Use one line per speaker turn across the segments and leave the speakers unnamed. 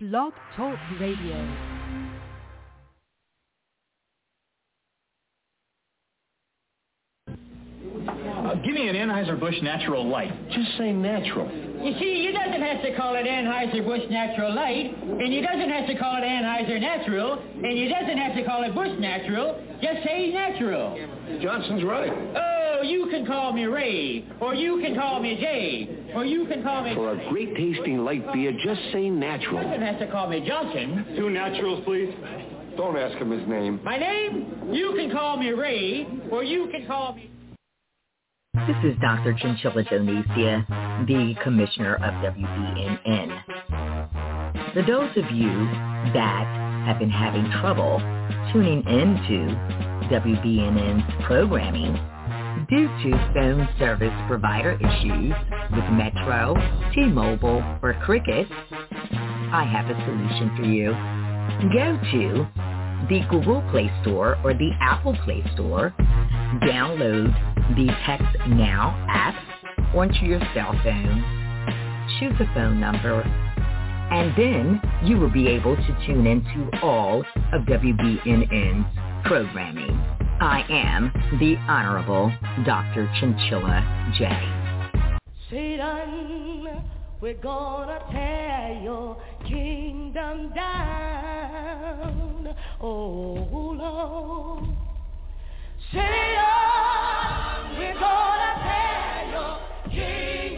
Blog Talk Radio.
Give me an Anheuser-Busch Natural Light. Just say natural.
You see, he doesn't have to call it Anheuser-Busch Natural Light, and he doesn't have to call it Anheuser Natural, and he doesn't have to call it Busch Natural. Just say natural.
Johnson's right.
Oh, you can call me Ray, or you can call me Jay, or you can call me...
For a great tasting light beer, just say natural.
He doesn't have to call me Johnson.
2 naturals, please.
Don't ask him his name.
My name? You can call me Ray, or you can call me...
This is Dr. Chinchilla Donesia, the Commissioner of WBNN. For those of you that have been having trouble tuning into WBNN's programming due to phone service provider issues with Metro, T-Mobile, or Cricket, I have a solution for you. Go to the Google Play Store or the Apple Play Store, download the Text Now app onto your cell phone, choose a phone number, and then you will be able to tune into all of WBNN's programming. I am the Honorable Dr. Chinchilla J.
Satan, we're gonna tear your kingdom down. Oh, Lord. Satan, we're gonna tear your kingdom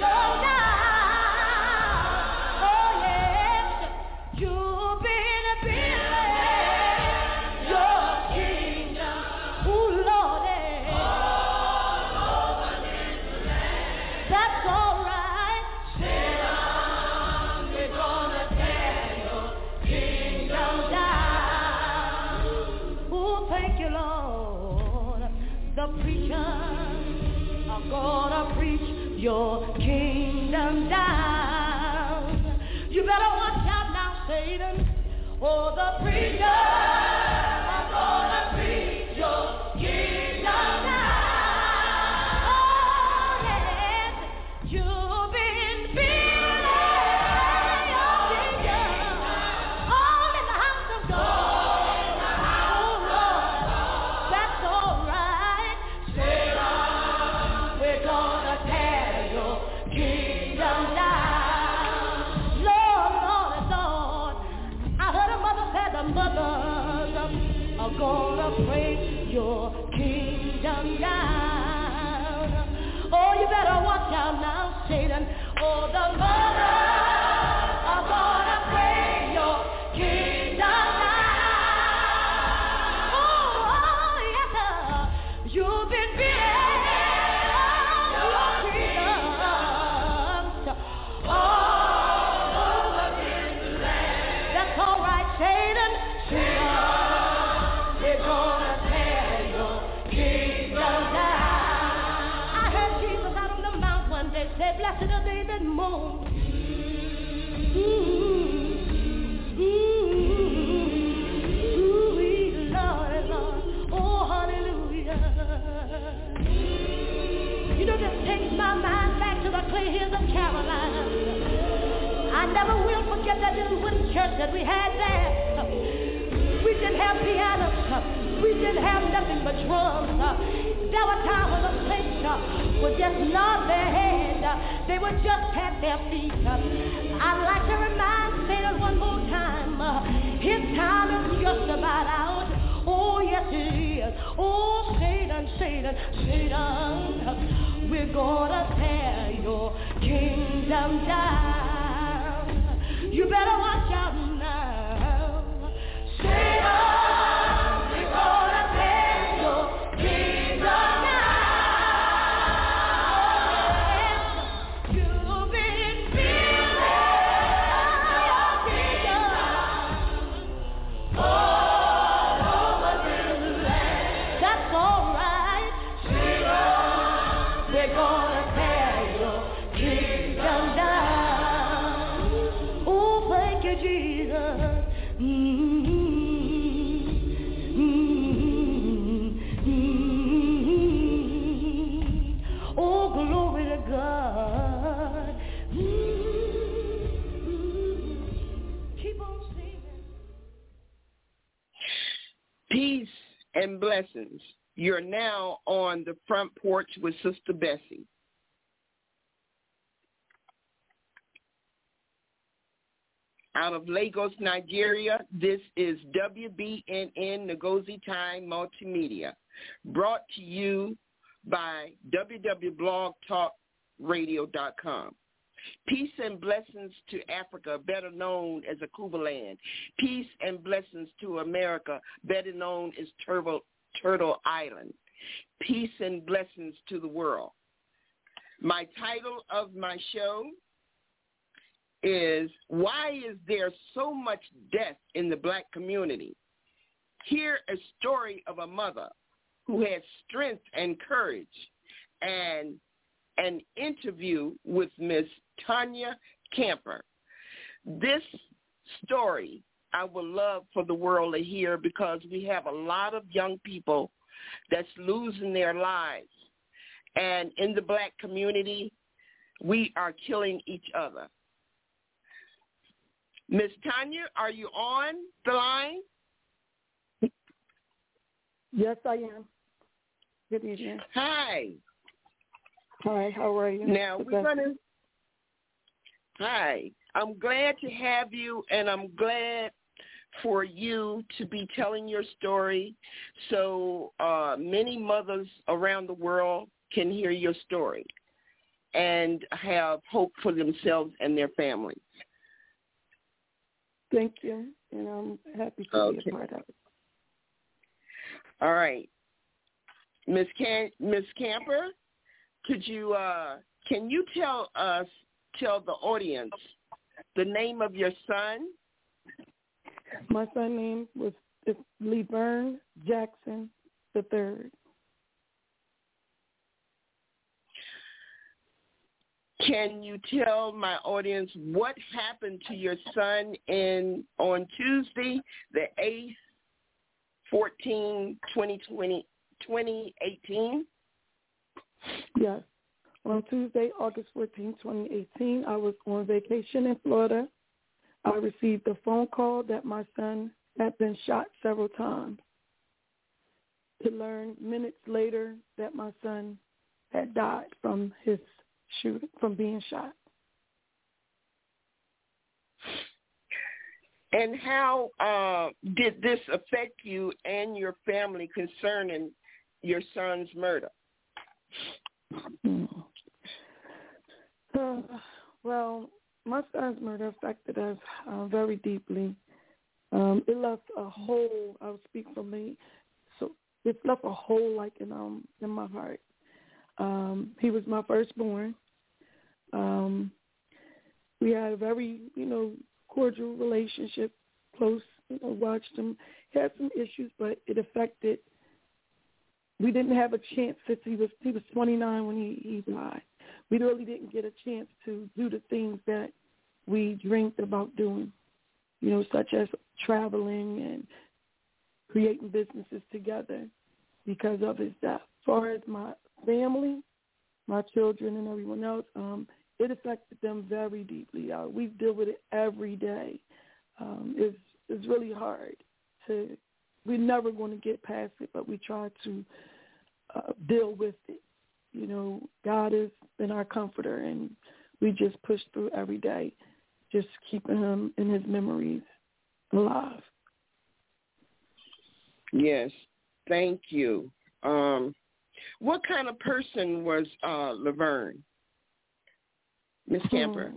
down. Oh, yes, you've been building your kingdom. Oh, Lord, all over this land. That's all right. Satan, we're gonna tear your kingdom down. Oh, thank you, Lord. The preachers are gonna preach your kingdom down. You better watch out now, Satan. Oh, the preachers are gonna preach your kingdom down. Oh, yes, you've been building your kingdom all in the house of God. Oh, Lord, that's all right. Satan, we're gonna tear your kingdom down. Lord, Lord, Lord, I heard a mother say the mothers are gonna break your kingdom down. Oh, you better watch out now, Satan. Oh, the mothers are gonna break your kingdom down. Oh, yes, sir. You've been building your kingdoms all over this land. That's all right, Satan. Satan, we're gonna tear your kingdom down. I heard Jesus out on the mount one day say, blessed are they that mourn. Lord, Lord, oh, hallelujah. You know, this takes my mind back to the clay hills of Carolina. I never will forget that little wooden church that we had there. We didn't have pianos. We didn't have nothing but drums. There were times when the saints would just nod their head. They would just pat their feet. I'd like to remind Satan one more time. His time is just about out. Oh, yes, it is. Oh, Satan, Satan, Satan, we're gonna tear your kingdom down. You better watch out now. Satan, we're gonna tear your kingdom down. You've been building your kingdom all over this land. That's all right. Satan, we're gonna tear your kingdom down. Oh, thank you, Jesus. Oh, glory to God. Keep on
and blessings. You're now on the front porch with Sister Bessie. Out of Lagos, Nigeria, this is WBNN Ngozi Time Multimedia, brought to you by www.blogtalkradio.com. Peace and blessings to Africa, better known as Akubaland. Peace and blessings to America, better known as Turtle Island. Peace and blessings to the world. My title of my show is, Why is there so much death in the black community? Hear a story of a mother who had strength and courage, and an interview with Miss Tanya Camper. This story I would love for the world to hear, because we have a lot of young people that's losing their lives. And in the black community, we are killing each other. Miss Tanya, are you on the line?
Yes, I am. Good evening.
Hi.
Hi, how are you?
Now, we're going to... Hi. I'm glad to have you, and I'm glad for you to be telling your story so many mothers around the world can hear your story and have hope for themselves and their families.
Thank you, and I'm happy to be a part of it.
All right. Miss Camper, could you can you tell the audience the name of your son?
My son's name was Levern Jackson III.
Can you tell my audience what happened to your son on Tuesday, the 8th, 2018?
Yes. On Tuesday, August 14, 2018, I was on vacation in Florida. I received a phone call that my son had been shot several times. To learn minutes later that my son had died from his shooting, from being shot.
And how did this affect you and your family concerning your son's murder?
Well, my son's murder affected us very deeply. It left a hole. I'll speak for me. So it left a hole like in my heart. He was my firstborn. We had a very, cordial relationship, close. Watched him. He had some issues, but it affected. We didn't have a chance since he was 29 when he died. We really didn't get a chance to do the things that we dreamed about doing, such as traveling and creating businesses together because of his death. As far as my family, my children and everyone else, it affected them very deeply. We deal with it every day. It's really hard to. We're never going to get past it, but we try to deal with it. God has been our comforter, and we just push through every day, just keeping him in his memories alive.
Yes, thank you. What kind of person was Levern, Miss Camper?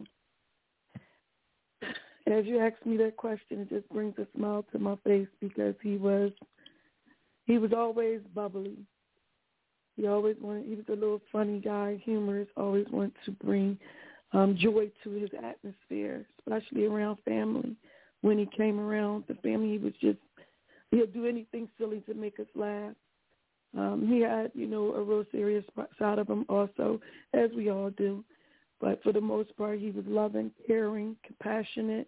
As you asked me that question, it just brings a smile to my face because he was always bubbly. He was a little funny guy, humorous, always wanted to bring joy to his atmosphere, especially around family. When he came around the family, he'll do anything silly to make us laugh. He had, a real serious side of him also, as we all do. But for the most part, he was loving, caring, compassionate,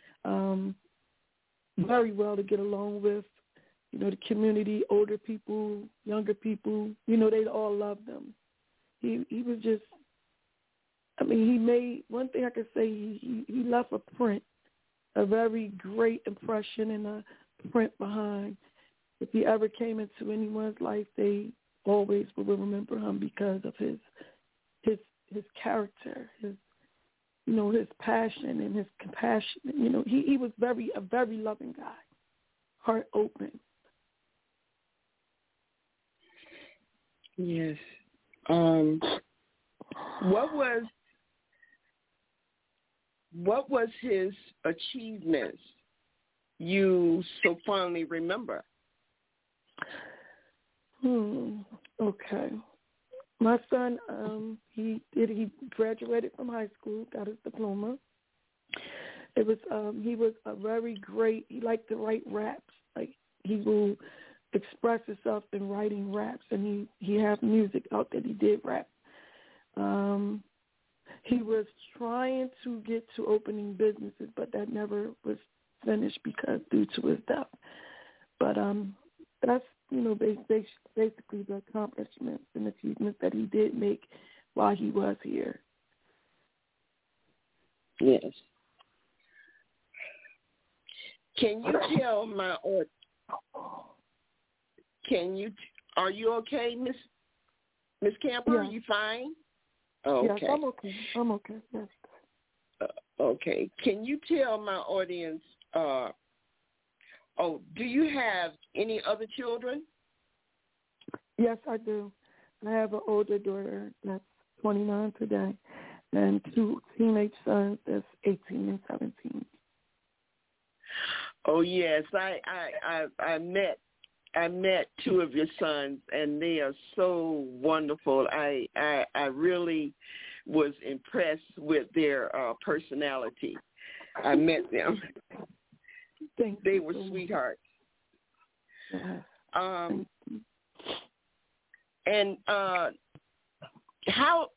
very well to get along with. The community, older people, younger people, they all loved him. He was just, he made, one thing I could say, he left a print, a very great impression and a print behind. if he ever came into anyone's life, they always will remember him because of his character, his passion and his compassion. He was a very loving guy, heart open.
Yes. What was his achievements you so fondly remember?
Okay. My son, he graduated from high school, got his diploma. It was he was a very great. He liked to write raps. Like, he will express himself in writing raps, and he had music out that he did rap. He was trying to get to opening businesses, but that never was finished due to his death. But that's basically the accomplishments and achievements that he did make while he was here.
Yes. Can you tell my audience? Are you okay, Miss Camper?
Yeah.
Are you fine? Oh, okay.
Yes, I'm okay. Yes.
Okay. Can you tell my audience, do you have any other children?
Yes, I do. I have an older daughter that's 29 today, and 2 teenage sons that's 18 and 17.
Oh yes, I met 2 of your sons, and they are so wonderful. I really was impressed with their personality. I met them. They were sweethearts. And how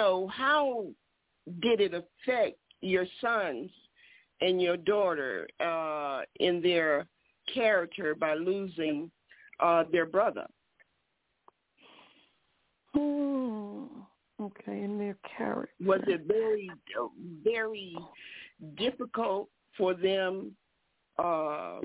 did it affect your sons and your daughter in their character by losing their brother?
Okay, in their character.
Was it very, very difficult for them, for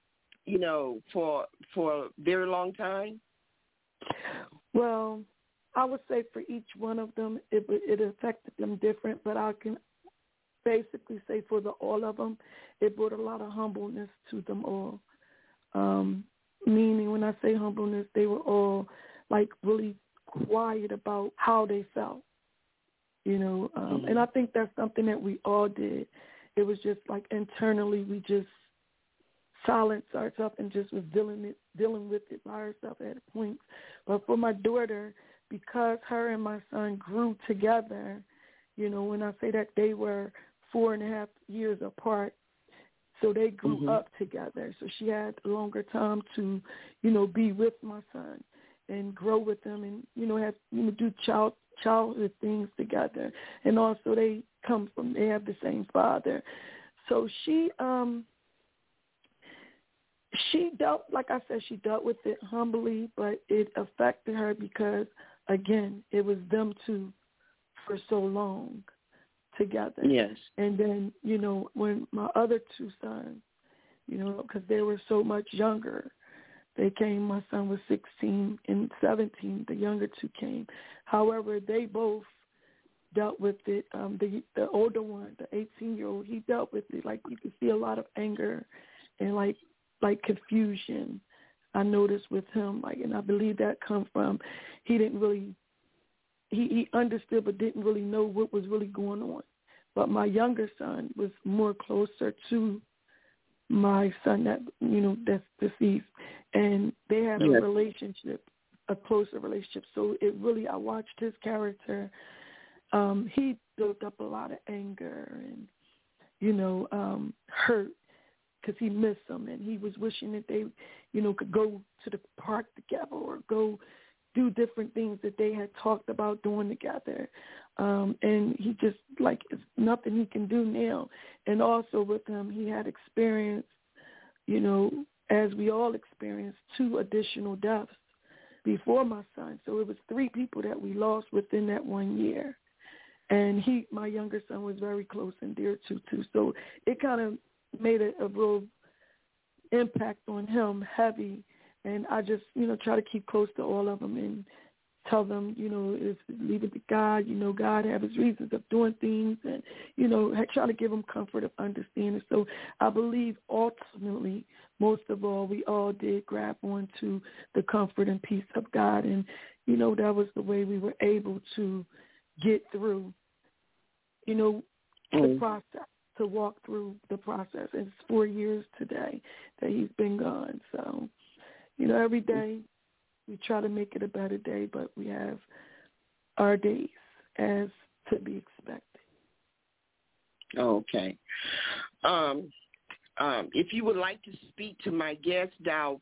a very long time?
Well, I would say for each one of them, it affected them different, but I can basically say for all of them, it brought a lot of humbleness to them all. Meaning, when I say humbleness, they were all like really quiet about how they felt, and I think that's something that we all did. It was just like internally we just silenced ourselves and just was dealing with it by ourselves at a point. But for my daughter, because her and my son grew together, when I say that they were 4.5 years apart, so they grew up together. So she had a longer time to, be with my son and grow with them and, have, do childhood things together. And also they have the same father. So she dealt, like I said, she dealt with it humbly, but it affected her because, again, it was them two for so long together.
Yes.
And then, when my other 2 sons, because they were so much younger, they came, my son was 16 and 17, the younger 2 came. However, they both dealt with it. The older one, the 18-year-old, he dealt with it. Like, you could see a lot of anger and like confusion, I noticed with him. And I believe that come from he didn't really, he understood but didn't really know what was really going on. But my younger son was more closer to my son that's deceased, and they had a relationship, a closer relationship. So it really, I watched his character. He built up a lot of anger and, hurt because he missed them, and he was wishing that they, could go to the park together or go do different things that they had talked about doing together. And he just, it's nothing he can do now. And also with him, he had experienced, as we all experienced, 2 additional deaths before my son. So it was 3 people that we lost within that 1 year. And my younger son was very close and dear to too. So it kind of made a real impact on him, heavy, And I just, try to keep close to all of them and tell them, if leave it to God, God have his reasons of doing things, and, try to give them comfort of understanding. So I believe ultimately, most of all, we all did grab onto the comfort and peace of God. And, that was the way we were able to get through, the process, to walk through the process. And it's 4 years today that he's been gone. So, every day we try to make it a better day, but we have our days as to be expected.
Okay. If you would like to speak to my guest, dial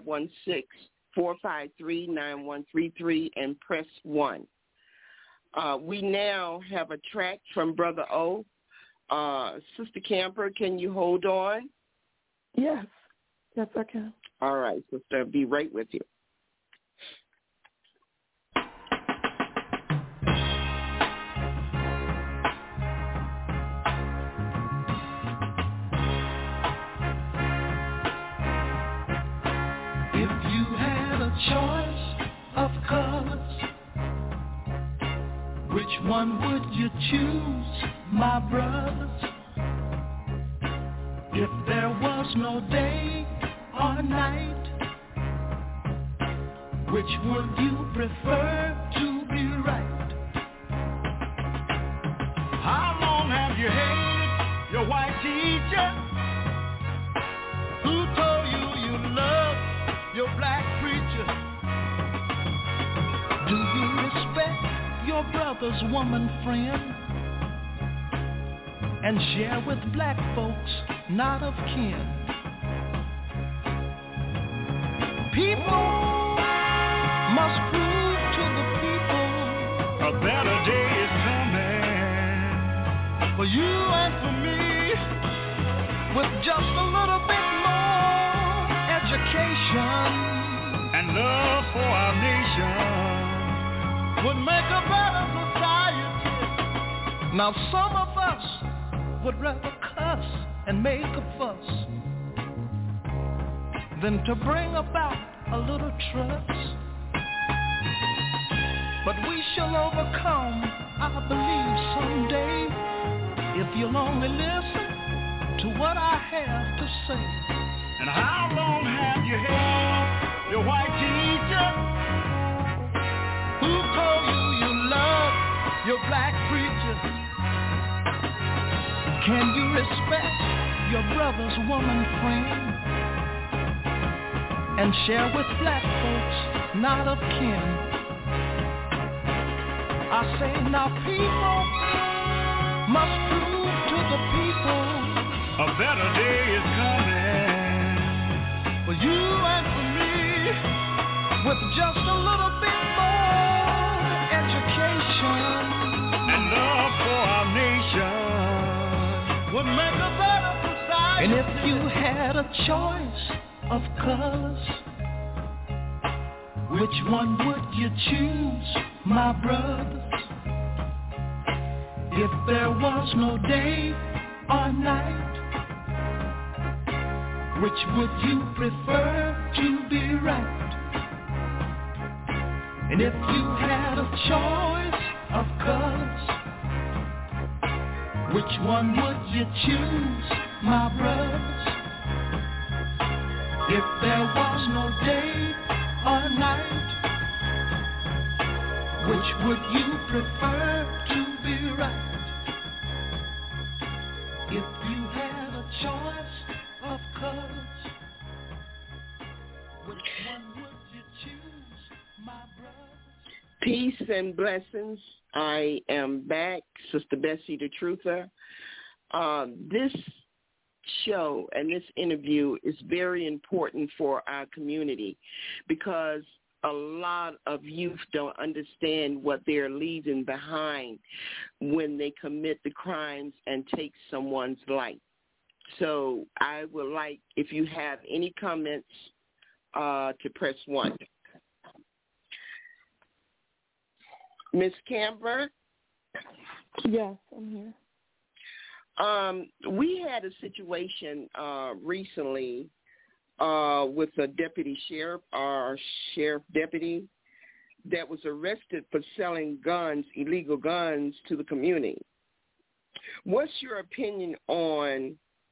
516-453-9133 and press 1. We now have a track from Brother O. Sister Camper, can you hold on?
Yes. Yes, I can.
All right, sister. I'll be right with you.
If you had a choice of colors, which one would you choose, my brothers? If there was no day or night, which would you prefer to be right? How long have you hated your white teacher who told you you loved your black preacher? Do you respect your brother's woman friend and share with black folks not of kin? People must prove to the people a better day is coming for you and for me, with just a little bit more education and love for our nation would make a better society. Now some of us would rather cuss and make a fuss than to bring about a little trust. But we shall overcome, I believe, someday, if you'll only listen to what I have to say. And how long have you held your white teacher who told you you love your black preacher? Can you respect your brother's woman friend and share with black folks not of kin? I say now people must prove to the people a better day is coming for you and for me, with just a little bit more education and love for our nation would make a better society. And if you had a choice of colors, which one would you choose, my brothers? If there was no day or night, which would you prefer to be right? And if you had a choice of colors, which one would you choose, my brothers? If there was no day or night, which would you prefer to be right? If you had a choice of colors, which one would you choose, my brothers?
Peace and blessings. I am back, Sister Bessie the Truther. This show and this interview is very important for our community because a lot of youth don't understand what they're leaving behind when they commit the crimes and take someone's life. So I would like, if you have any comments, to press 1. Ms. Camber?
Yes, I'm here.
We had a situation recently with a deputy sheriff or sheriff deputy that was arrested for selling guns, illegal guns, to the community. What's your opinion on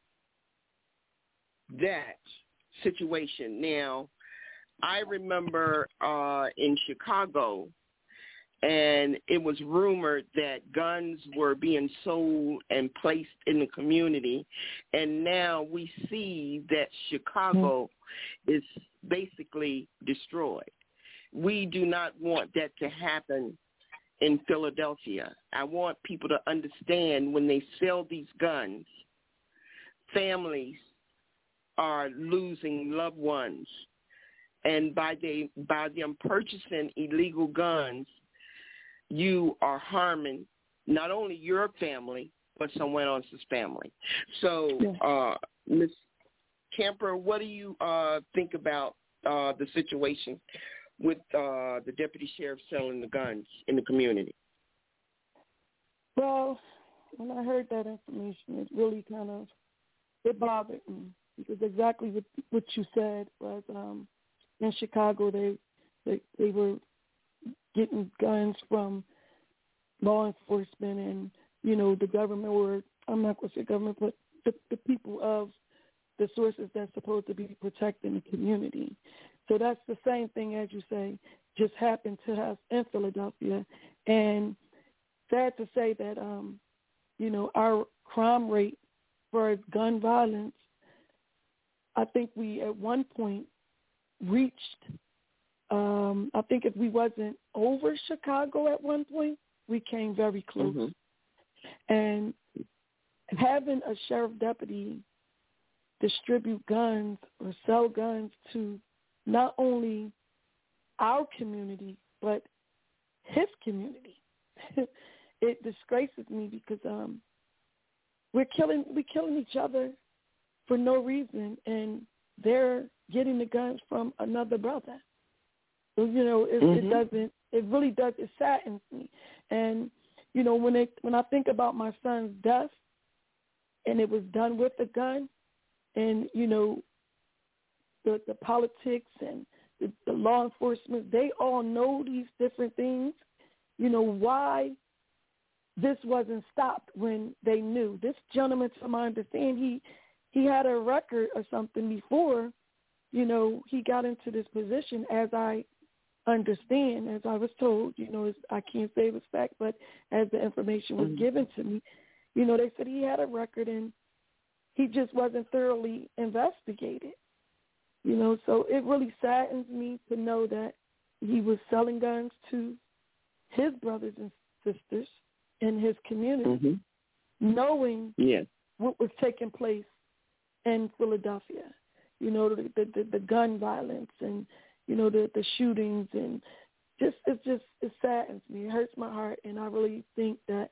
that situation? Now, I remember in Chicago, and it was rumored that guns were being sold and placed in the community, and now we see that Chicago is basically destroyed. We do not want that to happen in Philadelphia. I want people to understand when they sell these guns, families are losing loved ones. And by them purchasing illegal guns, you are harming not only your family, but someone else's family. So, Ms. Kemper, what do you think about the situation with the deputy sheriff selling the guns in the community?
Well, when I heard that information, it really it bothered me, because exactly what you said was in Chicago they were getting guns from law enforcement and, the government, or I'm not going to say government, but the people of the sources that's supposed to be protecting the community. So that's the same thing, as you say, just happened to us in Philadelphia. And sad to say that, our crime rate for gun violence, I think we at one point reached, I think if we wasn't over Chicago at one point, we came very close. Mm-hmm. And having a sheriff deputy distribute guns or sell guns to not only our community, but his community, it disgraces me, because we're killing each other for no reason, and they're getting the guns from another brother. So, it really does, it saddens me. And, when I think about my son's death, and it was done with a gun, and, the politics and the law enforcement, they all know these different things, why this wasn't stopped when they knew. This gentleman, to my understanding, he had a record or something before, he got into this position, as I understand, as I was told, I can't say it was fact, but as the information was given to me, they said he had a record and he just wasn't thoroughly investigated. So it really saddens me to know that he was selling guns to his brothers and sisters in his community, knowing what was taking place in Philadelphia. The gun violence and, the shootings, and it saddens me. It hurts my heart, and I really think that,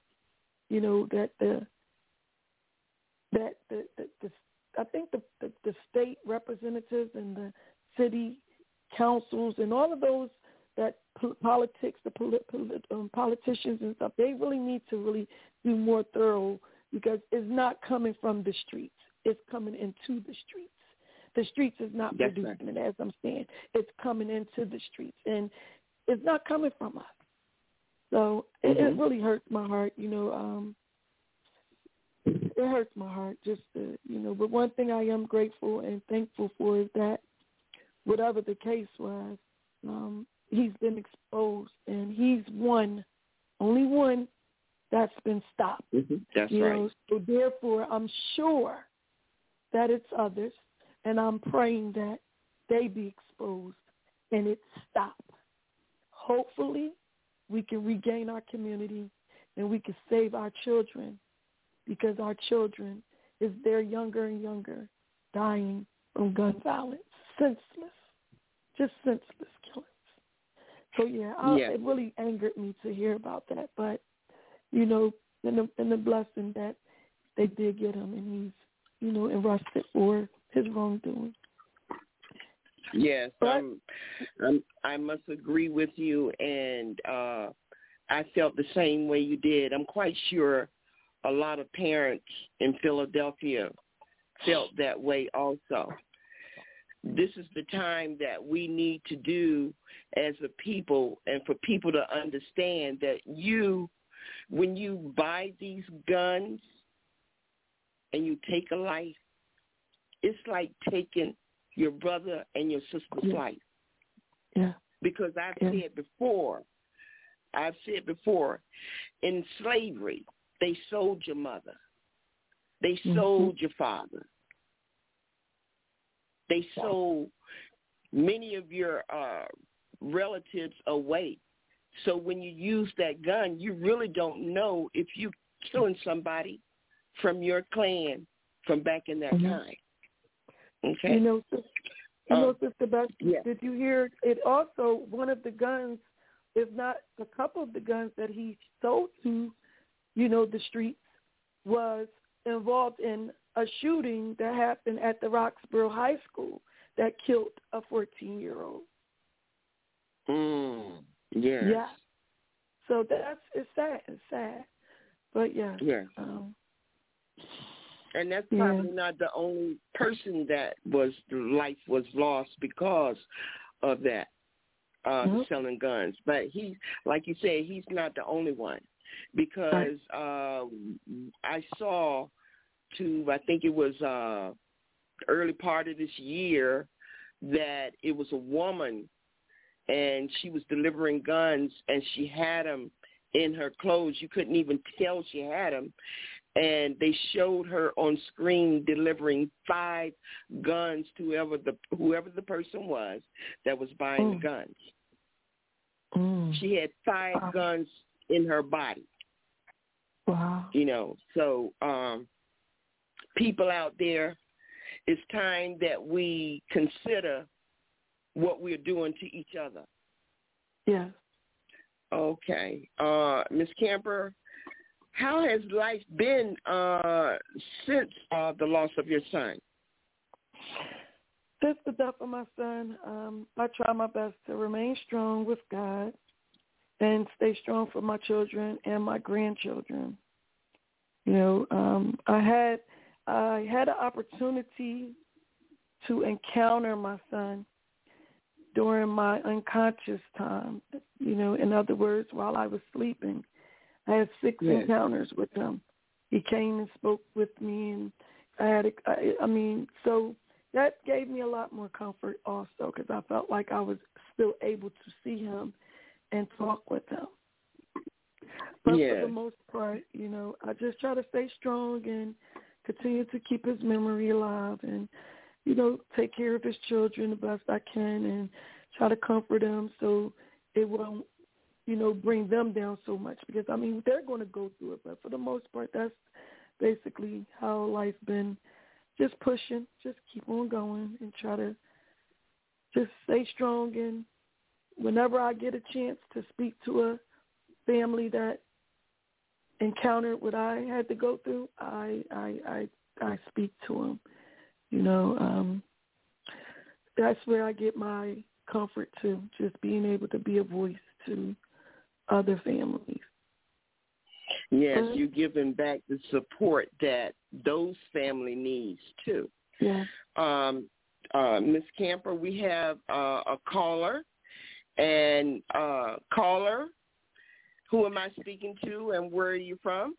I think the state representatives and the city councils and all of those that politics, politicians and stuff, they really need to really do more thorough, because it's not coming from the streets. It's coming into the streets. The streets is not producing it, as I'm saying. It's coming into the streets, and it's not coming from us. So it really hurts my heart, it hurts my heart just to, but one thing I am grateful and thankful for is that whatever the case was, he's been exposed, and he's only one that's been stopped.
That's right.
So therefore, I'm sure that it's others, and I'm praying that they be exposed and it stop. Hopefully, we can regain our community and we can save our children, because our children, they're younger and younger, dying from gun violence. Just senseless killings. So, it really angered me to hear about that. But, and the blessing that they did get him, and he's, arrested for his wrongdoing.
Yes, I must agree with you, and I felt the same way you did. I'm quite sure a lot of parents in Philadelphia felt that way also. this is the time that we need to do as a people, and for people to understand that when you buy these guns and you take a life, it's like taking your brother and your sister's life.
Yeah.
Because I've said before, in slavery, they sold your mother. They sold your father. They sold many of your relatives away. So when you use that gun, you really don't know if you're killing somebody from your clan from back in that time. Okay?
Sister Beth, did you hear it also, one of the guns, if not a couple of the guns that he sold to, the streets, was involved in a shooting that happened at the Roxborough High School that killed a 14-year-old.
Yes.
Yeah. So it's sad. But yeah.
Yeah. And that's probably not the only person that life was lost because of that, selling guns. But he, like you said, he's not the only one, because I saw I think it was the early part of this year, that it was a woman, and she was delivering guns, and she had them in her clothes. You couldn't even tell she had them. And they showed her on screen delivering 5 guns to whoever the person was that was buying the guns. She had 5 guns in her body.
Wow.
So people out there, it's time that we consider what we're doing to each other.
Yeah.
Okay. Ms. Camper, how has life been since the loss of your son?
Since the death of my son, I try my best to remain strong with God and stay strong for my children and my grandchildren. I had an opportunity to encounter my son during my unconscious time. In other words, while I was sleeping. I had 6 encounters with him. He came and spoke with me, and so that gave me a lot more comfort also, because I felt like I was still able to see him and talk with him. But for the most part, I just try to stay strong and continue to keep his memory alive, and, take care of his children the best I can, and try to comfort them so it won't, bring them down so much, because, they're going to go through it. But for the most part, that's basically how life's been, just pushing, just keep on going and try to just stay strong. And whenever I get a chance to speak to a family that encountered what I had to go through, I speak to them. That's where I get my comfort too, just being able to be a voice to other families.
Yes, you're giving back the support that those family needs too.
Yeah.
Ms. Camper, we have a caller, and caller, who am I speaking to, and where are you from?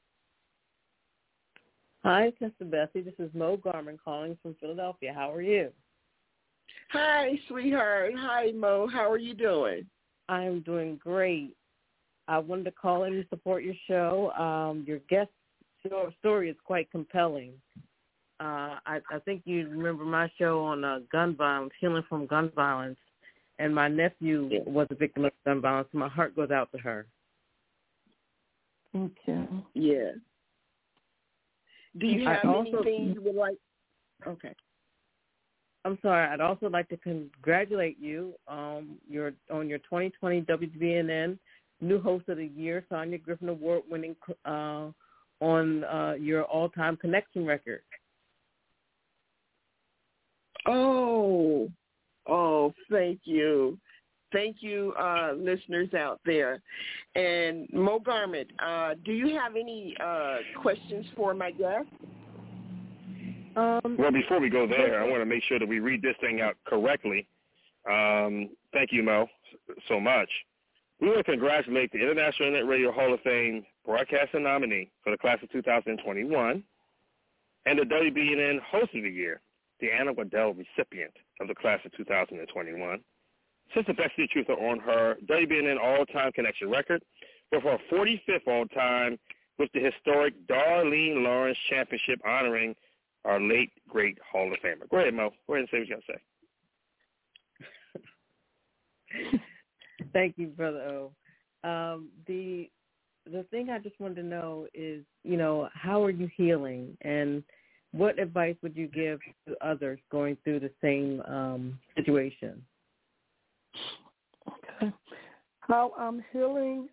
Hi, Sister Bessie. This is Mo Garman calling from Philadelphia. How are you?
Hi, sweetheart. Hi, Mo. How are you doing?
I am doing great. I wanted to call in and support your show. Your guest story is quite compelling. I think you remember my show on gun violence, healing from gun violence, and my nephew was a victim of gun violence. My heart goes out to her.
Okay.
Yeah. Do you have anything you would like? Okay.
I'm sorry. I'd also like to congratulate you on your 2020 WBNN New Host of the Year, Sonia Griffin Award winning on your all-time connection record.
Oh, thank you. Thank you, listeners out there. And Mo Garment, do you have any questions for my guest?
Well, before we go there, I want to make sure that we read this thing out correctly. Thank you, Mo, so much. We want to congratulate the International Internet Radio Hall of Fame broadcaster nominee for the class of 2021 and the WBNN Host of the Year, the Anna Waddell recipient of the class of 2021. Sister Betsy Truth on her WBNN all-time connection record with her 45th all-time with the historic Darlene Lawrence Championship honoring our late, great Hall of Famer. Go ahead, Mo. Go ahead and say what you got to say.
Thank you, Brother O. The thing I just wanted to know is, how are you healing, and what advice would you give to others going through the same situation?
Okay. How I'm healing,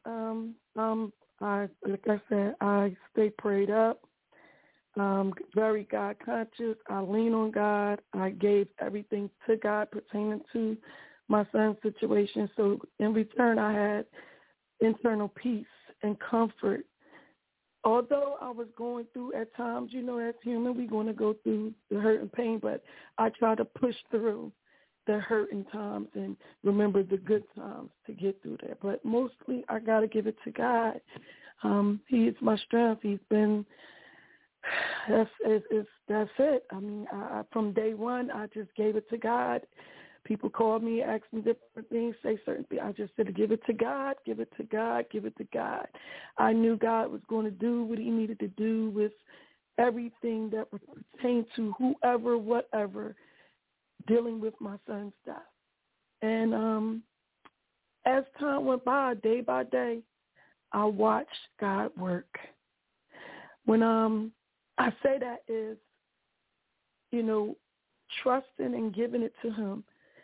like I said, I stay prayed up. Very God conscious. I lean on God. I gave everything to God pertaining to my son's situation. So in return, I had internal peace and comfort. Although I was going through at times, as human, we're going to go through the hurt and pain, but I try to push through the hurting times and remember the good times to get through that. But mostly I got to give it to God. He is my strength. He's been, that's it. I mean, from day one, I just gave it to God. People call me, ask me different things, say certain things. I just said, give it to God, give it to God, give it to God. I knew God was going to do what he needed to do with everything that would pertain to whoever, whatever, dealing with my son's death. And as time went by day, I watched God work. When I say that is, trusting and giving it to him.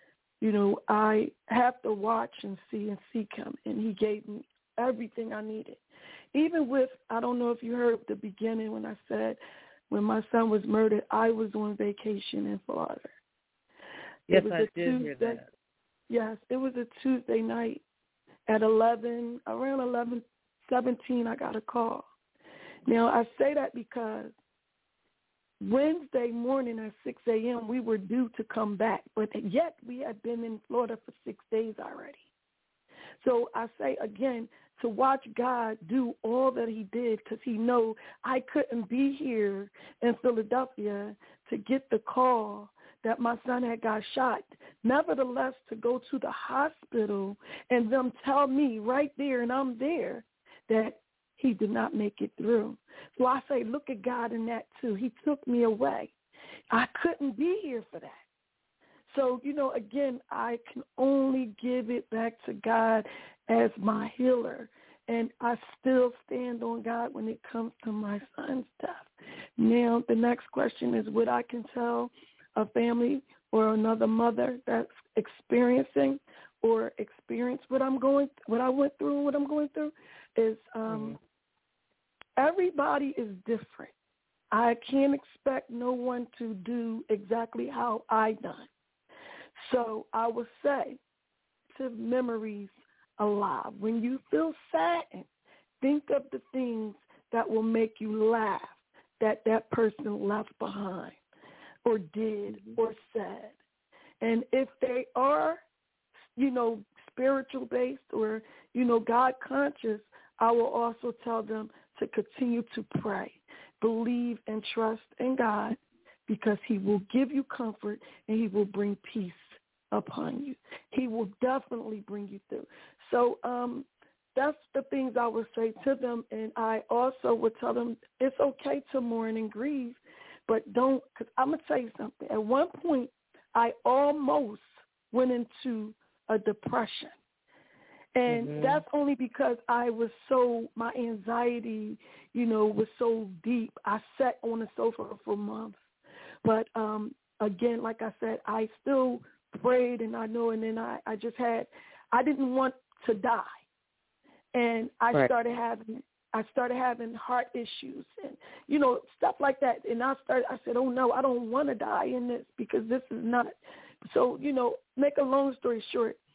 I have to watch and see and seek him, and he gave me everything I needed. Even with, I don't know if you heard at the beginning when I said when my son was murdered, I was on vacation in Florida.
Yes, I did hear that.
Yes, it was a Tuesday night at around 11:17, I got a call. Now, I say that because Wednesday morning at 6 a.m., we were due to come back, but yet we had been in Florida for 6 days already. So I say again, to watch God do all that he did, because he know I couldn't be here in Philadelphia to get the call that my son had got shot. Nevertheless, to go to the hospital and them tell me right there, and I'm there, that he did not make it through. So I say, look at God in that too. He took me away. I couldn't be here for that. So, again, I can only give it back to God as my healer. And I still stand on God when it comes to my son's death. Now, the next question is what I can tell a family or another mother that's experiencing or experienced what I went through and what I'm going through is everybody is different. I can't expect no one to do exactly how I done. So I would say to memories alive. When you feel saddened, think of the things that will make you laugh that person left behind or did or said. And if they are, spiritual based or, God conscious, I will also tell them to continue to pray, believe and trust in God, because he will give you comfort and he will bring peace upon you. He will definitely bring you through. So that's the things I would say to them. And I also would tell them it's okay to mourn and grieve, but don't, because I'm going to tell you something. At one point, I almost went into a depression. And that's only because my anxiety, was so deep. I sat on the sofa for months. But again, like I said, I still prayed and I then I didn't want to die. And I started having heart issues and, stuff like that. And I said, oh no, I don't want to die in this because this is not. So, make a long story short,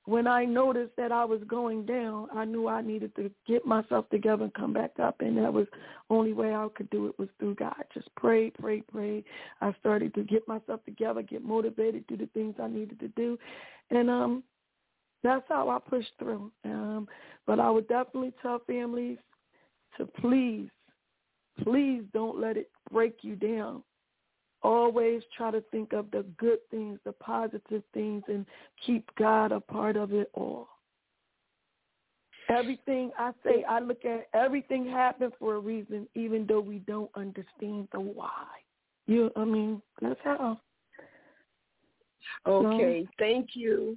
when I noticed that I was going down, I knew I needed to get myself together and come back up, and that was the only way I could do it was through God. Just pray. I started to get myself together, get motivated, do the things I needed to do, and that's how I pushed through. But I would definitely tell families to please don't let it break you down. Always try to think of the good things, the positive things, and keep God a part of it all. Everything I say, I look at everything happened for a reason, even though we don't understand the why. That's how.
Okay, thank you.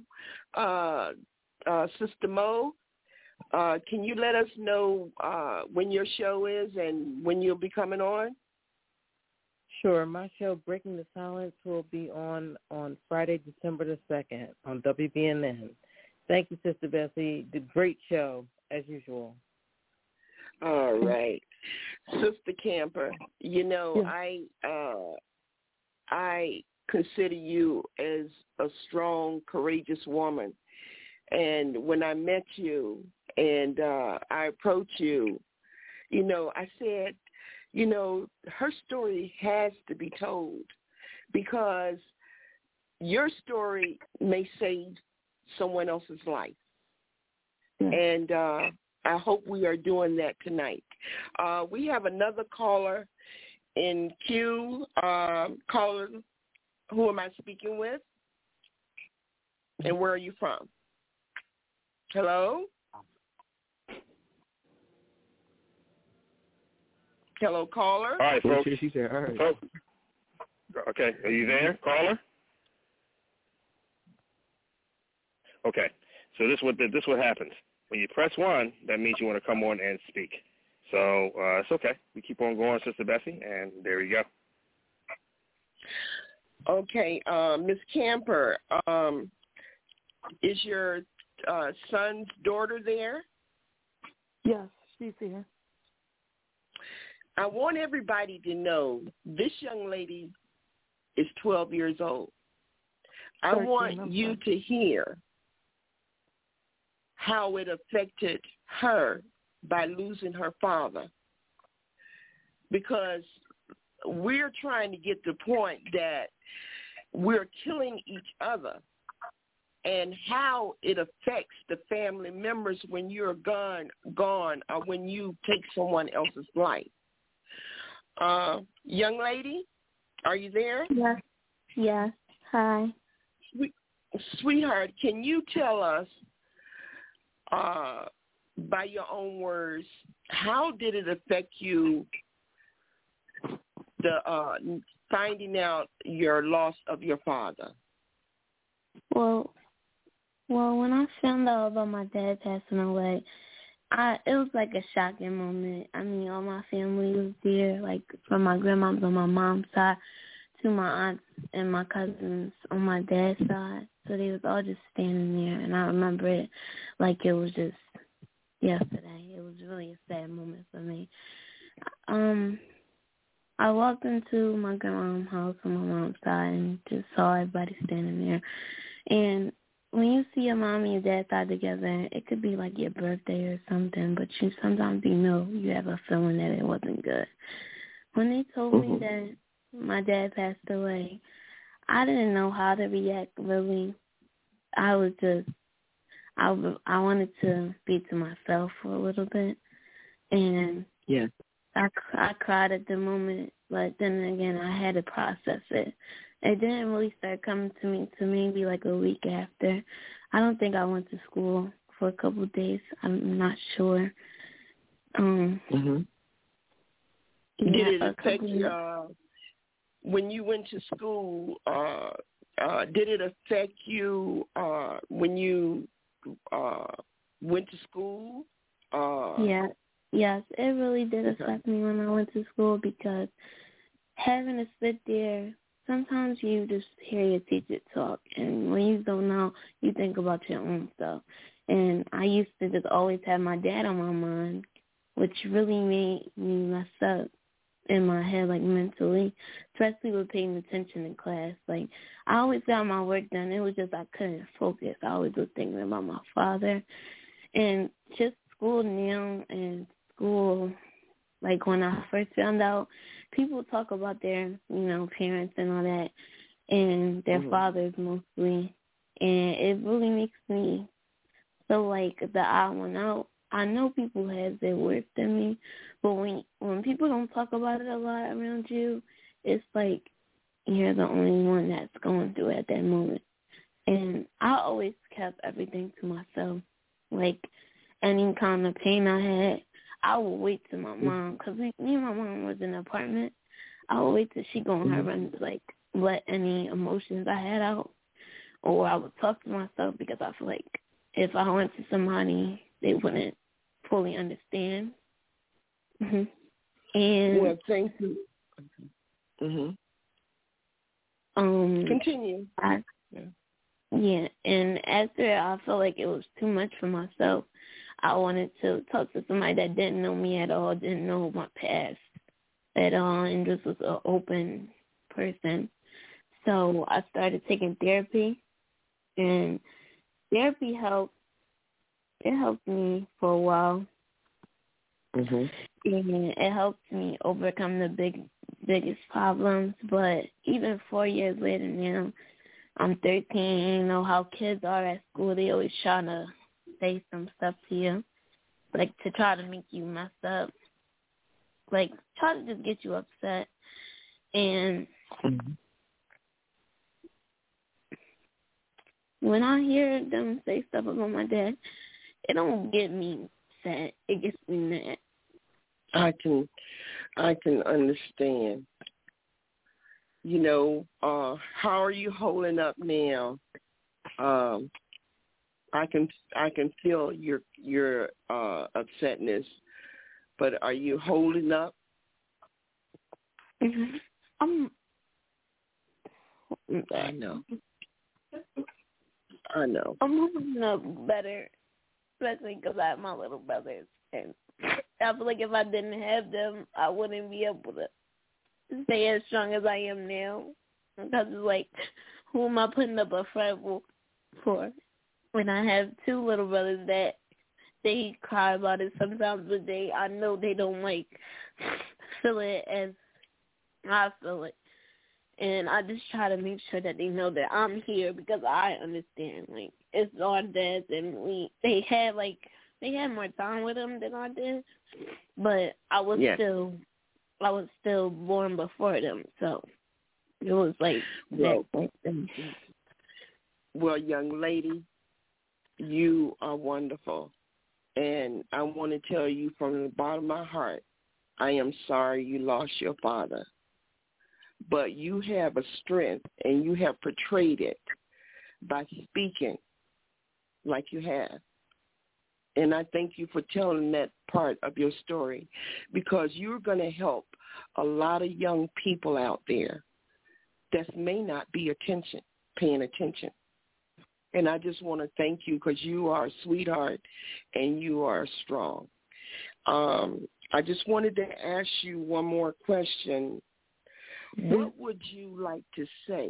Sister Mo, can you let us know when your show is and when you'll be coming on?
Sure. My show, Breaking the Silence, will be on Friday, December the 2nd on WBNN. Thank you, Sister Bessie. The great show, as usual.
All right. Sister Camper, I consider you as a strong, courageous woman. And when I met you and I approached you, I said, her story has to be told because your story may save someone else's life. And I hope we are doing that tonight. We have another caller in queue. Caller, who am I speaking with? And where are you from? Hello? Hello, caller.
All right, folks.
She said, all right.
Folks. Okay, are you there, caller? Okay, so this is what happens. When you press 1, that means you want to come on and speak. So it's okay. We keep on going, Sister Bessie, and there you go.
Okay, Miss Camper, is your son's daughter there?
Yes, she's here.
I want everybody to know this young lady is 12 years old. I want you to hear how it affected her by losing her father, because we're trying to get to the point that we're killing each other, and how it affects the family members when you're gone, or when you take someone else's life. Young lady, are you there?
Yes. Hi.
Sweetheart, can you tell us, by your own words, how did it affect you, the finding out your loss of your father?
Well, when I found out about my dad passing away, it was like a shocking moment. I mean, all my family was there, like from my grandma's on my mom's side to my aunts and my cousins on my dad's side. So they was all just standing there, and I remember it like it was just yesterday. It was really a sad moment for me. I walked into my grandma's house on my mom's side and just saw everybody standing there. And when you see your mom and your dad side together, it could be like your birthday or something, but sometimes you have a feeling that it wasn't good. When they told me that my dad passed away, I didn't know how to react, really. I wanted to be to myself for a little bit, and I cried at the moment, but then again, I had to process it. It didn't really start coming to me to maybe like a week after. I don't think I went to school for a couple of days. I'm not sure.
Did it affect you when you went to school? Did it affect you when you went to school?
Yes, it really did affect me when I went to school, because having to sit there, sometimes you just hear your teacher talk, and when you don't know, you think about your own stuff. And I used to just always have my dad on my mind, which really made me mess up. in my head, like mentally, especially with paying attention in class. Like, I always got my work done. It was just I couldn't focus. I always was thinking about my father. And just school now and school, like when I first found out, people talk about their, parents and all that, and their fathers mostly. And it really makes me feel like the odd one out. I know people have their worth than me, but when people don't talk about it a lot around you, it's like you're the only one that's going through it at that moment. And I always kept everything to myself. Like any kind of pain I had, I would wait till my mom, because me and my mom was in an apartment. I would wait till she go on her run to like let any emotions I had out, or I would talk to myself, because I feel like if I went to somebody, they wouldn't fully understand. And
well, thank you. Continue.
Yeah, and after I felt like it was too much for myself, I wanted to talk to somebody that didn't know me at all, didn't know my past at all, and just was an open person. So I started taking therapy, and therapy helped. It helped me for a while. And it helped me overcome the biggest problems. But even 4 years later now, I'm 13. You know how kids are at school. They always try to say some stuff to you, like to try to make you mess up, like try to just get you upset. And when I hear them say stuff about my dad, it don't get me sad. It gets me mad.
I can understand. How are you holding up now? I can feel your upsetness, but are you holding up? I know.
I'm holding up better, especially because I have my little brothers, and I feel like if I didn't have them, I wouldn't be able to stay as strong as I am now. Because it's like, who am I putting up a fight for? When I have two little brothers that they cry about it sometimes, but I know they don't feel it as I feel it. And I just try to make sure that they know that I'm here, because I understand. Like, it's our dads, and they had more time with them than I did, but I was still born before them, so it was like
Well, young lady, you are wonderful, and I want to tell you from the bottom of my heart, I am sorry you lost your father. But you have a strength, and you have portrayed it by speaking like you have. And I thank you for telling that part of your story, because you're going to help a lot of young people out there that may not be paying attention. And I just want to thank you, because you are a sweetheart and you are strong. I just wanted to ask you one more question. What would you like to say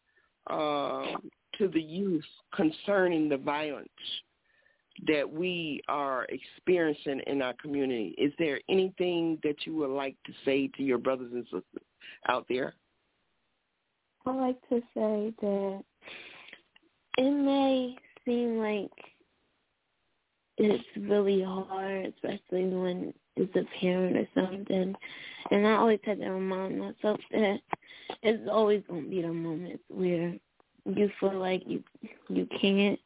to the youth concerning the violence that we are experiencing in our community? Is there anything that you would like to say to your brothers and sisters out there?
I like to say that it may seem like it's really hard, especially when it's a parent or something. And I always had to remind myself that it's always going to be the moments where you feel like you can't,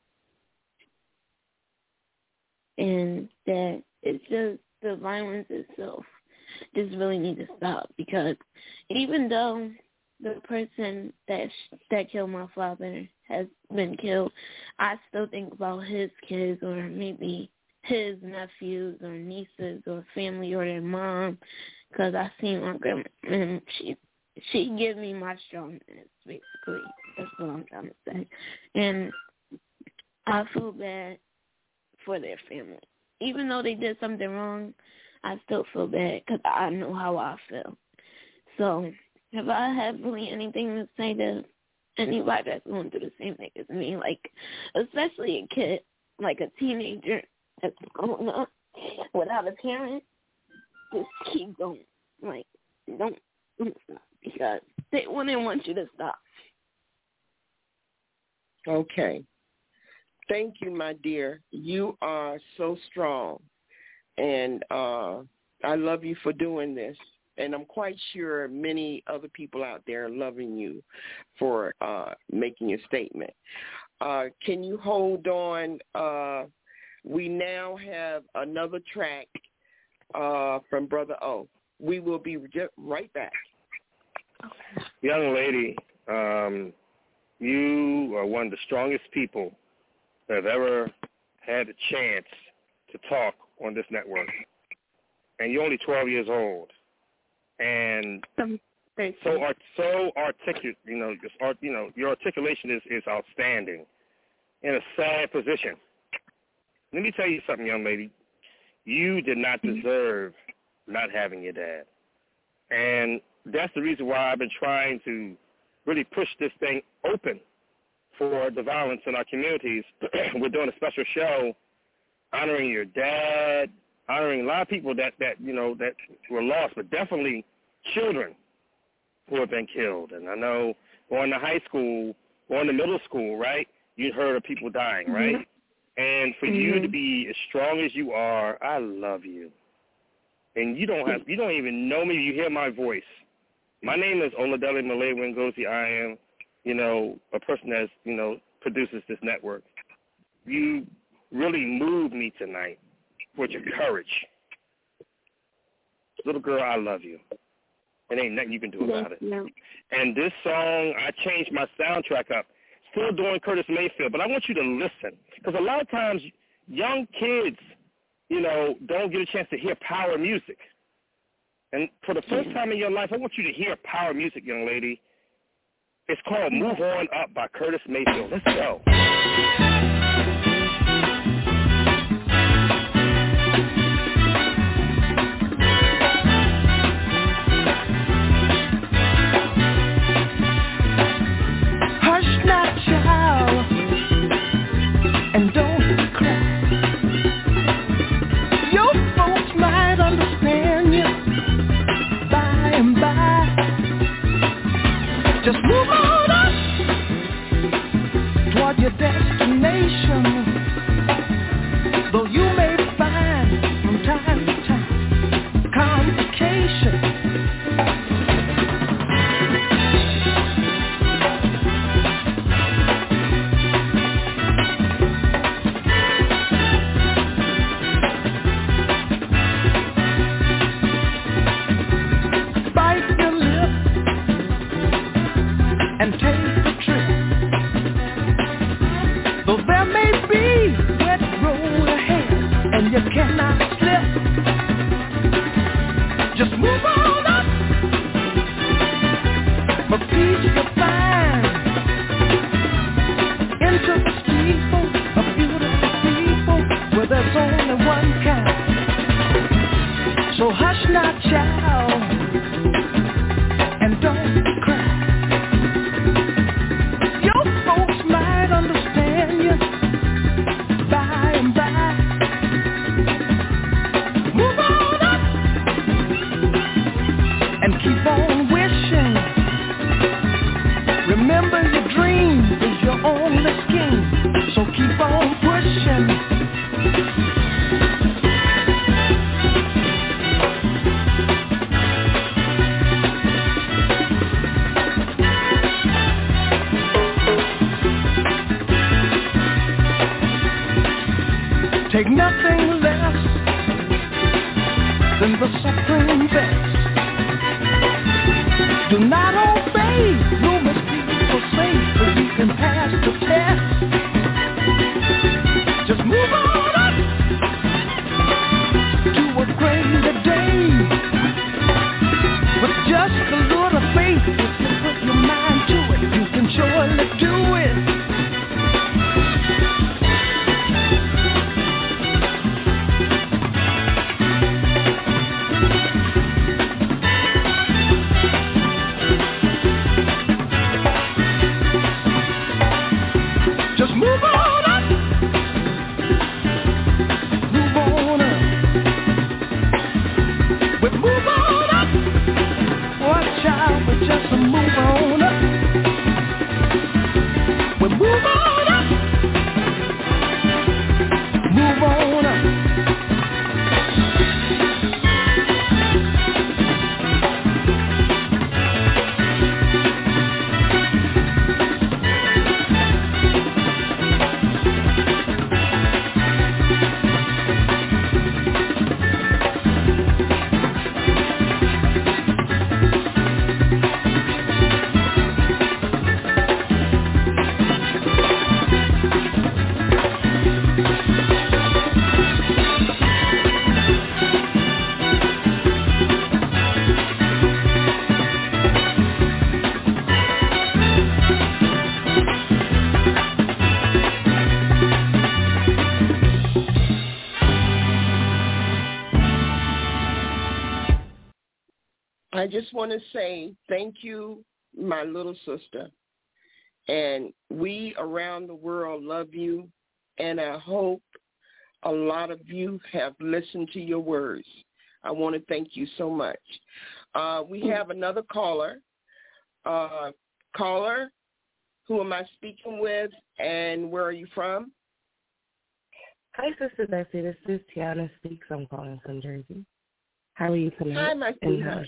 and that it's just the violence itself just really need to stop. Because even though the person that killed my father has been killed, I still think about his kids, or maybe his nephews or nieces or family or their mom, because I seen my grandma, and she give me my strongness, basically. That's what I'm trying to say. And I feel bad for their family. Even though they did something wrong, I still feel bad, because I know how I feel. So if I have really anything to say to anybody that's going through the same thing as me, like especially a kid, like a teenager that's growing up without a parent, just keep going. Like, don't stop, because they wouldn't want you to stop.
Okay. Thank you, my dear. You are so strong, and I love you for doing this. And I'm quite sure many other people out there are loving you for making a statement. Can you hold on? We now have another track from Brother O. We will be right back.
Okay.
Young lady, you are one of the strongest people that have ever had a chance to talk on this network. And you're only 12 years old. And so articulate, your articulation is outstanding in a sad position. Let me tell you something, young lady. You did not deserve not having your dad. And that's the reason why I've been trying to really push this thing open for the violence in our communities. We're doing a special show honoring your dad, honoring a lot of people that were lost, but definitely children who have been killed. And I know going to high school, going to middle school, right, you heard of people dying, right? And for you to be as strong as you are, I love you. And you don't even know me. You hear my voice. My name is Oladele Malewa Ngozi. I am, a person that, produces this network. You really moved me tonight with your courage. Little girl, I love you. It ain't nothing you can do about it.
No.
And this song, I changed my soundtrack up. Still doing Curtis Mayfield, but I want you to listen. Because a lot of times young kids, don't get a chance to hear power music. And for the first time in your life, I want you to hear power music, young lady. It's called Move On Up by Curtis Mayfield. Let's go.
Hush now, child, and don't cry. Your folks might understand you by and by. Just move on up toward your destination. Though you may find from time to time complications. You cannot slip. Just move on up. For peace you'll find into the steeple of beautiful people where there's only one kind. So hush now, child, and don't cry. Your folks might understand you by and by. Keep on wishing. Remember your dream is your only scheme. So keep on pushing. Take nothing less than the supreme best. Do not obey, you must be so safe, so you can pass the test. Just move on up to a greater day. With just a little faith, if you put your mind to it, you can surely do it. Just move on up. Move on up. Well, move on up. Watch out, but just move on up. Well, move on up. Move on up.
I just want to say thank you, my little sister. And we around the world love you, and I hope a lot of you have listened to your words. I want to thank you so much. We have another caller. Caller, who am I speaking with, and where are you from?
Hi, Sister Bessie. This is Tiana Speaks. I'm calling from Jersey. How are you tonight?
Hi, my sweetheart.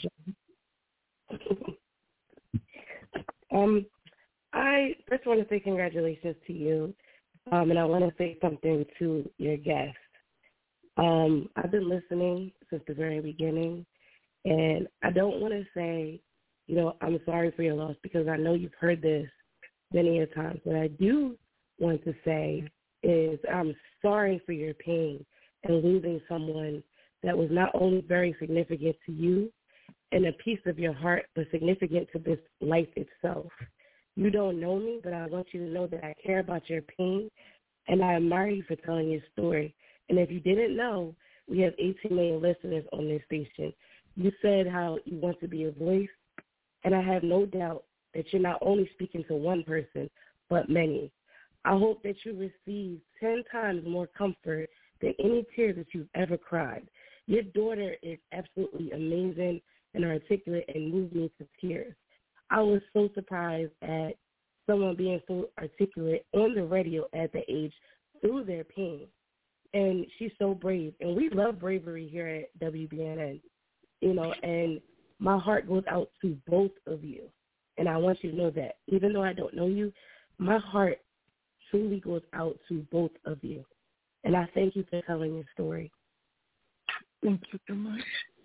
I just want to say congratulations to you, and I want to say something to your guest. I've been listening since the very beginning, and I don't want to say, I'm sorry for your loss, because I know you've heard this many a times. What I do want to say is I'm sorry for your pain and losing someone that was not only very significant to you and a piece of your heart, but significant to this life itself. You don't know me, but I want you to know that I care about your pain, and I admire you for telling your story. And if you didn't know, we have 18 million listeners on this station. You said how you want to be a voice, and I have no doubt that you're not only speaking to one person, but many. I hope that you receive 10 times more comfort than any tears that you've ever cried. Your daughter is absolutely amazing and articulate and moved me to tears. I was so surprised at someone being so articulate on the radio at the age through their pain. And she's so brave. And we love bravery here at WBNN, and my heart goes out to both of you. And I want you to know that. Even though I don't know you, my heart truly goes out to both of you. And I thank you for telling your story.
Thank you so much.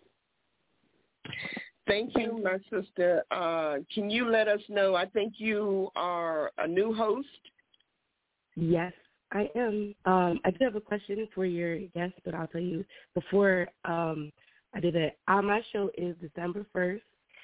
Thank you, my sister. Can you let us know, I think you are a new host?
Yes, I am. I do have a question for your guest, but I'll tell you before I do that. My show is December 1st,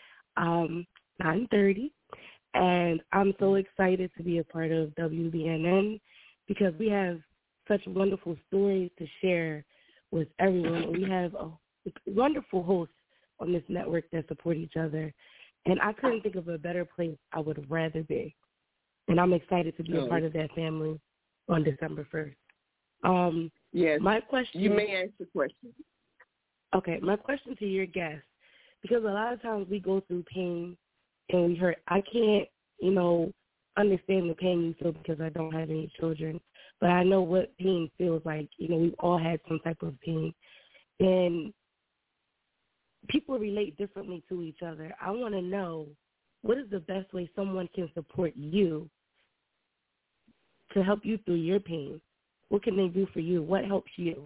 9:30, and I'm so excited to be a part of WBNN because we have such wonderful stories to share with everyone. We have a wonderful hosts on this network that support each other, and I couldn't think of a better place I would rather be. And I'm excited to be a part of that family on December 1st.
Yes.
My question.
You may ask the question.
Okay, my question to your guest, because a lot of times we go through pain and we hurt. I can't, understand the pain you feel because I don't have any children, but I know what pain feels like. We've all had some type of pain, and people relate differently to each other. I want to know, what is the best way someone can support you to help you through your pain? What can they do for you? What helps you?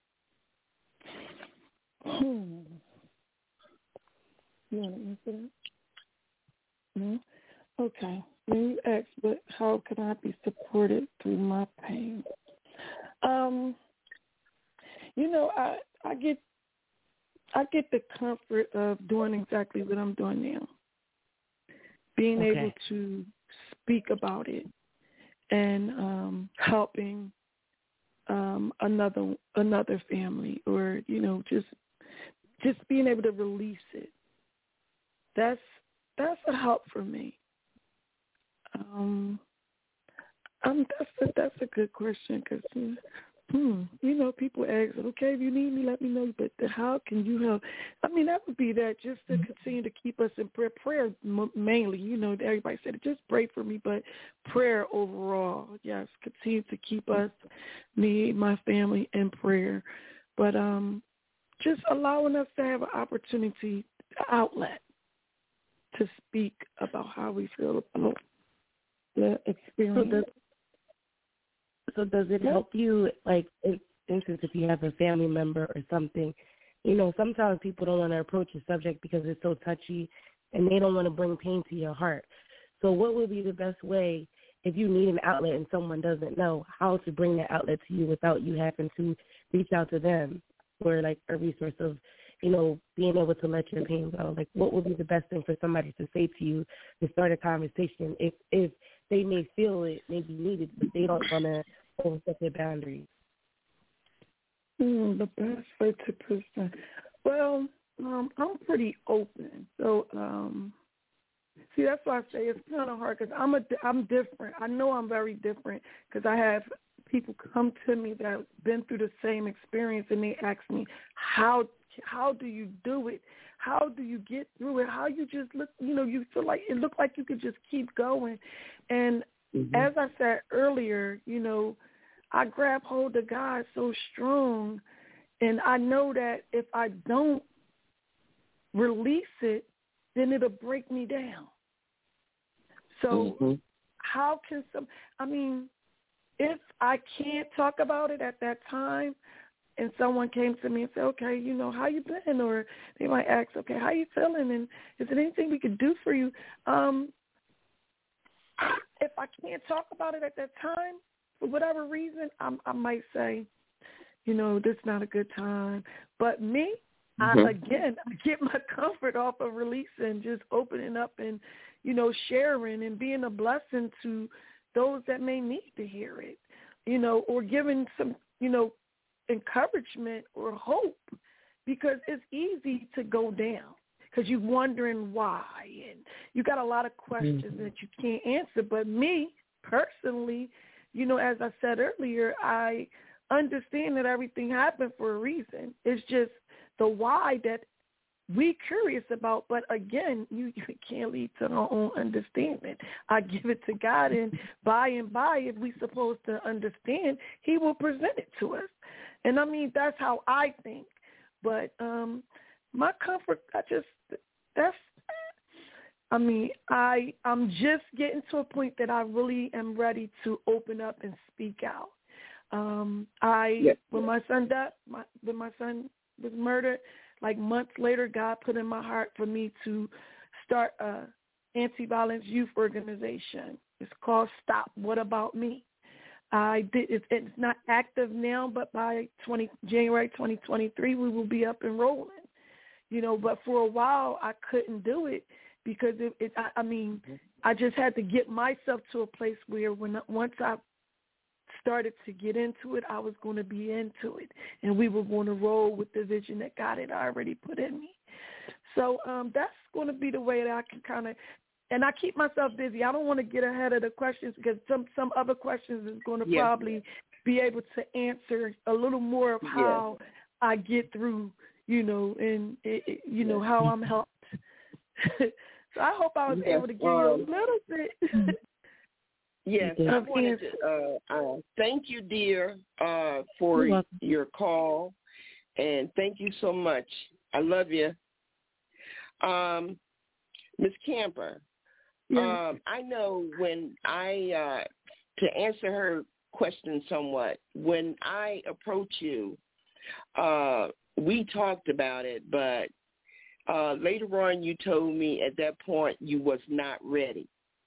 You want to answer that? No? Okay. When you ask, how can I be supported through my pain? I get the comfort of doing exactly what I'm doing now. Being able to speak about it and helping another family, or just being able to release it. That's a help for me. That's a good question because, people ask, okay, if you need me, let me know. But how can you help? I mean, that would be that just to continue to keep us in prayer. Prayer mainly, everybody said it, just pray for me, but prayer overall, yes, continue to keep us, me, my family, in prayer. But just allowing us to have an opportunity, outlet to speak about how we feel about the experience.
So does it help you, like, for instance, if you have a family member or something, sometimes people don't want to approach a subject because it's so touchy and they don't want to bring pain to your heart. So what would be the best way if you need an outlet and someone doesn't know how to bring that outlet to you without you having to reach out to them for, like, a resource of, being able to let your pain go? Like, what would be the best thing for somebody to say to you to start a conversation if they may feel it may be needed, but they don't want to overstep their boundaries?
The best way to present. Well, I'm pretty open. So, see, that's why I say it's kind of hard because I'm different. I know I'm very different because I have people come to me that have been through the same experience, and they ask me, how do you do it? How do you get through it? How you just look, you feel like it looked like you could just keep going. And as I said earlier, I grab hold of God so strong, and I know that if I don't release it, then it'll break me down. So how can if I can't talk about it at that time, and someone came to me and said, okay, how you been? Or they might ask, okay, how you feeling? And is there anything we could do for you? If I can't talk about it at that time, for whatever reason, I might say, this is not a good time. But me, I get my comfort off of releasing, just opening up and, sharing and being a blessing to those that may need to hear it, or giving some, encouragement or hope, because it's easy to go down because you're wondering why, and you got a lot of questions that you can't answer. But me personally, as I said earlier, I understand that everything happened for a reason. It's just the why that we curious about, but again, you can't lead to our own understanding. I give it to God, and by, if we're supposed to understand, he will present it to us. And I mean, that's how I think. But my comfort, I'm just getting to a point that I really am ready to open up and speak out. When my son died, when my son was murdered, like months later, God put in my heart for me to start a anti-violence youth organization. It's called Stop What About Me. It's not active now, but by January 2023, we will be up and rolling. But for a while, I couldn't do it because I just had to get myself to a place where once I started to get into it, I was going to be into it, and we were going to roll with the vision that God had already put in me. So that's going to be the way that I can kind of, and I keep myself busy. I don't want to get ahead of the questions because some other questions is going to probably be able to answer a little more of how I get through, and how I'm helped. So I hope I was able to give you a little bit.
Yes, I wanted to thank you, dear, for your call, and thank you so much. I love you. Ms. Camper, I know when to answer her question somewhat, when I approach you, we talked about it, but later on you told me at that point you was not ready.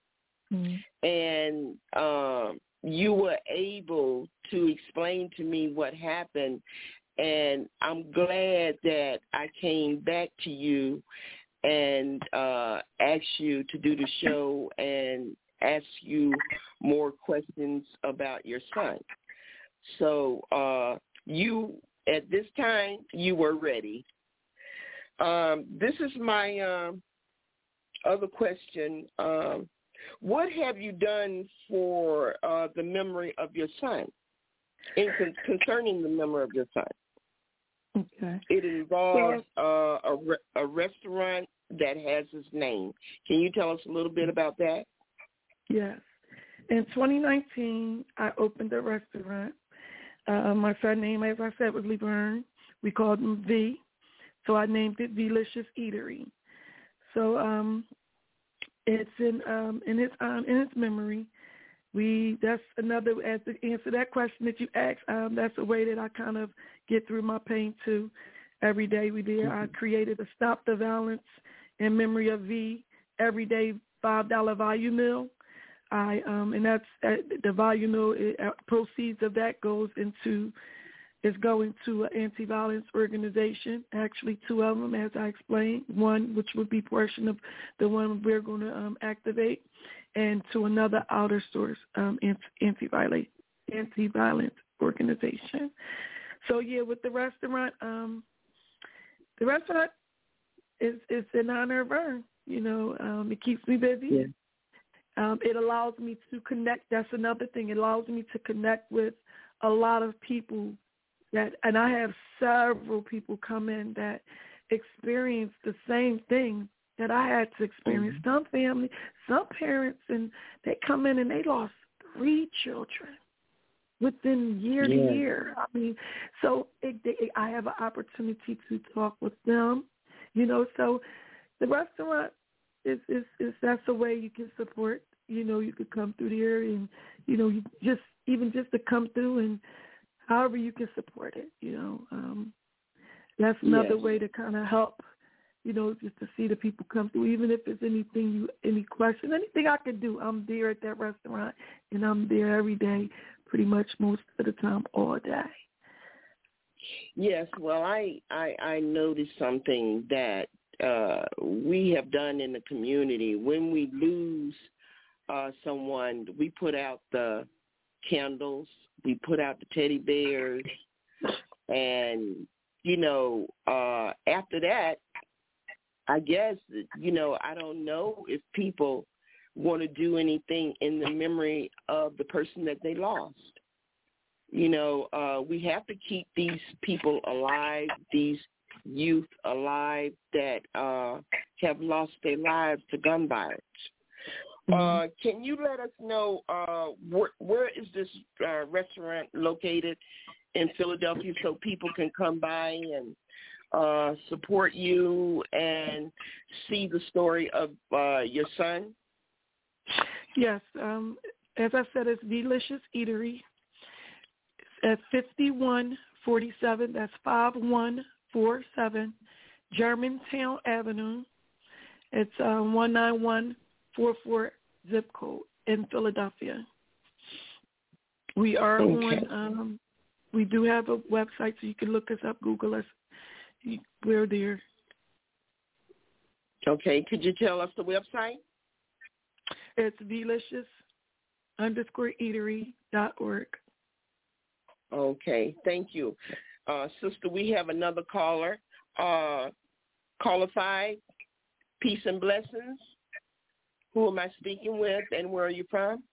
And you were able to explain to me what happened, and I'm glad that I came back to you and asked you to do the show and ask you more questions about your son. So you, at this time, you were ready. This is my other question. What have you done for the memory of your son, concerning the memory of your son?
Okay.
It involves a restaurant that has his name. Can you tell us a little bit about that?
Yes. In 2019, I opened a restaurant. My son name, as I said, was Laverne. We called him V, so I named it Velicious Eatery. So it's in its memory. That's another, as to answer that question that you asked, that's a way that I kind of get through my pain too. Every day I created a Stop the Violence in memory of V everyday $5 value meal. And that's the value meal. Proceeds of that is going to an anti-violence organization. Actually, 2 of them, as I explained. One, which would be portion of the one we're going to activate, and to another outer source anti-violence organization. So yeah, with the restaurant is in honor of Vern. It keeps me busy.
Yeah.
It allows me to connect. That's another thing. It allows me to connect with a lot of people and I have several people come in that experience the same thing that I had to experience. Some family, some parents, and they come in and they lost 3 children within year to year. I mean, so I have an opportunity to talk with them, so the restaurant is that's a way you can support. You could come through there and, you just to come through and however you can support it, that's another way to kind of help, just to see the people come through. Even if it's any question, anything I could do, I'm there at that restaurant, and I'm there every day, pretty much most of the time, all day.
Yes, well, I noticed something that we have done in the community. When we lose someone, we put out the candles, we put out the teddy bears, and, after that, I guess, I don't know if people want to do anything in the memory of the person that they lost. We have to keep these people alive, these youth alive that have lost their lives to gun violence. Can you let us know where is this restaurant located in Philadelphia so people can come by and support you and see the story of your son?
Yes. As I said, it's Velicious Eatery. It's at 5147. That's 5147 Germantown Avenue. It's 19144 zip code in Philadelphia. We are on. We do have a website, so you can look us up, Google us. We're there.
Okay. Could you tell us the website?
It's velicious_eatery.org.
Okay. Thank you. Sister, we have another caller. Caller 5, peace and blessings. Who am I speaking with, and where are you from?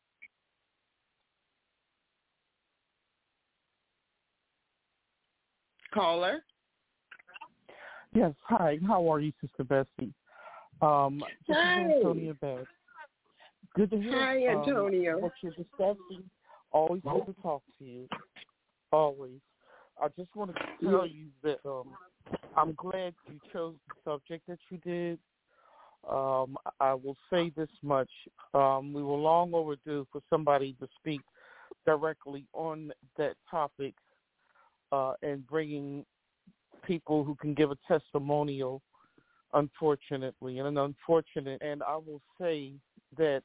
Caller?
Yes, hi. How are you, Sister Bessie? This is Antonia Bass. Good to hear.
Hi, Antonio.
What you're discussing. Always good to talk to you. Always. I just wanted to tell you that I'm glad you chose the subject that you did. I will say this much. We were long overdue for somebody to speak directly on that topic and bringing people who can give a testimonial, unfortunately. And I will say that,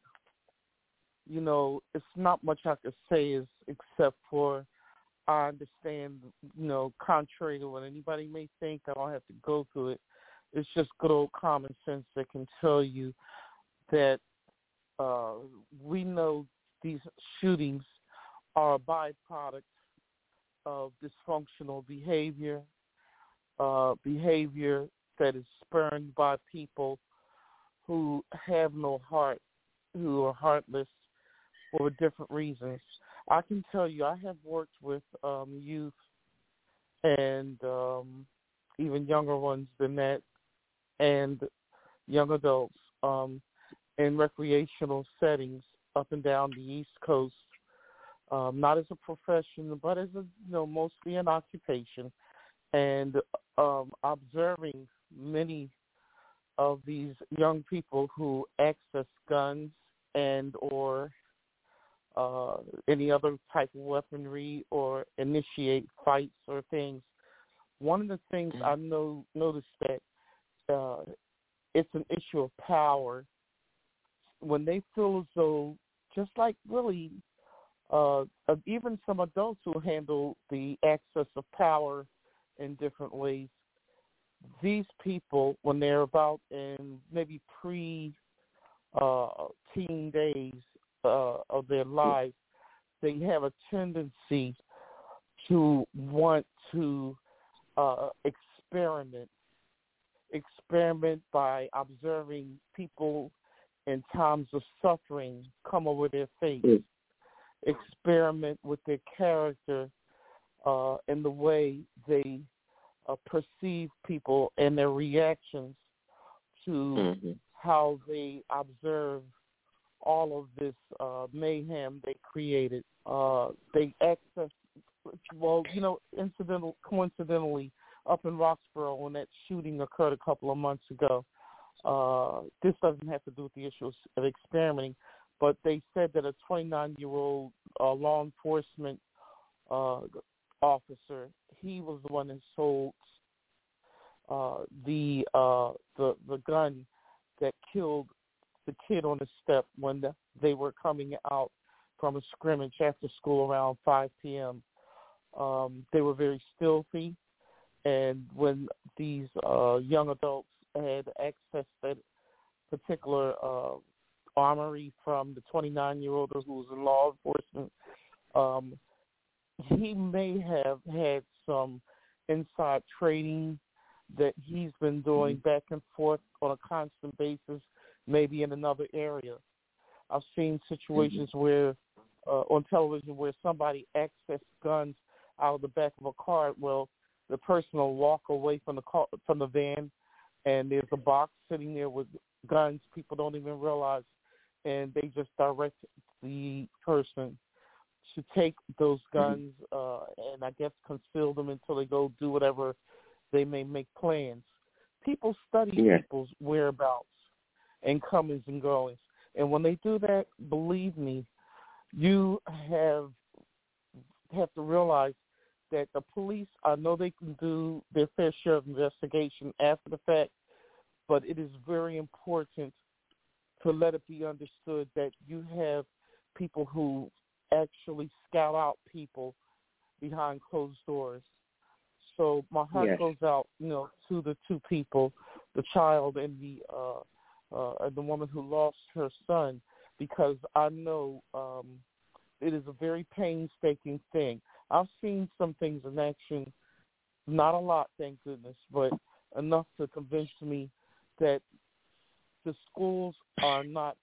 it's not much I could say except for I understand, contrary to what anybody may think, I don't have to go through it. It's just good old common sense that can tell you that we know these shootings are a byproduct of dysfunctional behavior that is spurned by people who have no heart who are heartless for different reasons. I can tell you I have worked with youth and even younger ones than that and young adults in recreational settings up and down the East Coast, not as a profession, but as mostly an occupation, and observing many of these young people who access guns and or any other type of weaponry or initiate fights or things. One of the things I noticed that it's an issue of power. When they feel as though, just like really even some adults who handle the access of power in different ways, these people, when they're about in maybe pre-teen days of their lives, they have a tendency to want to experiment by observing people in times of suffering come over their face, experiment with their character in the way they perceive people and their reactions to how they observe all of this mayhem they created. They access, coincidentally, up in Roxborough when that shooting occurred a couple of months ago. This doesn't have to do with the issue of experimenting, but they said that a 29-year-old law enforcement officer, he was the one that sold the gun that killed the kid on the step when they were coming out from a scrimmage after school around 5 p.m. They were very stealthy, and when these young adults had accessed that particular armory from the 29-year-old who was in law enforcement, he may have had some inside trading that he's been doing back and forth on a constant basis, maybe in another area. I've seen situations where on television where somebody accessed guns out of the back of a car. Well, the person will walk away from the car, from the van, and there's a box sitting there with guns. People don't even realize, and they just direct the person to take those guns and I guess conceal them until they go do whatever they may make plans. People study people's whereabouts and comings and goings. And when they do that, believe me, you have to realize that the police, I know they can do their fair share of investigation after the fact, but it is very important to let it be understood that you have people who actually scout out people behind closed doors. So my heart goes out, to the two people, the child and the woman who lost her son, because I know it is a very painstaking thing. I've seen some things in action, not a lot, thank goodness, but enough to convince me that the schools are not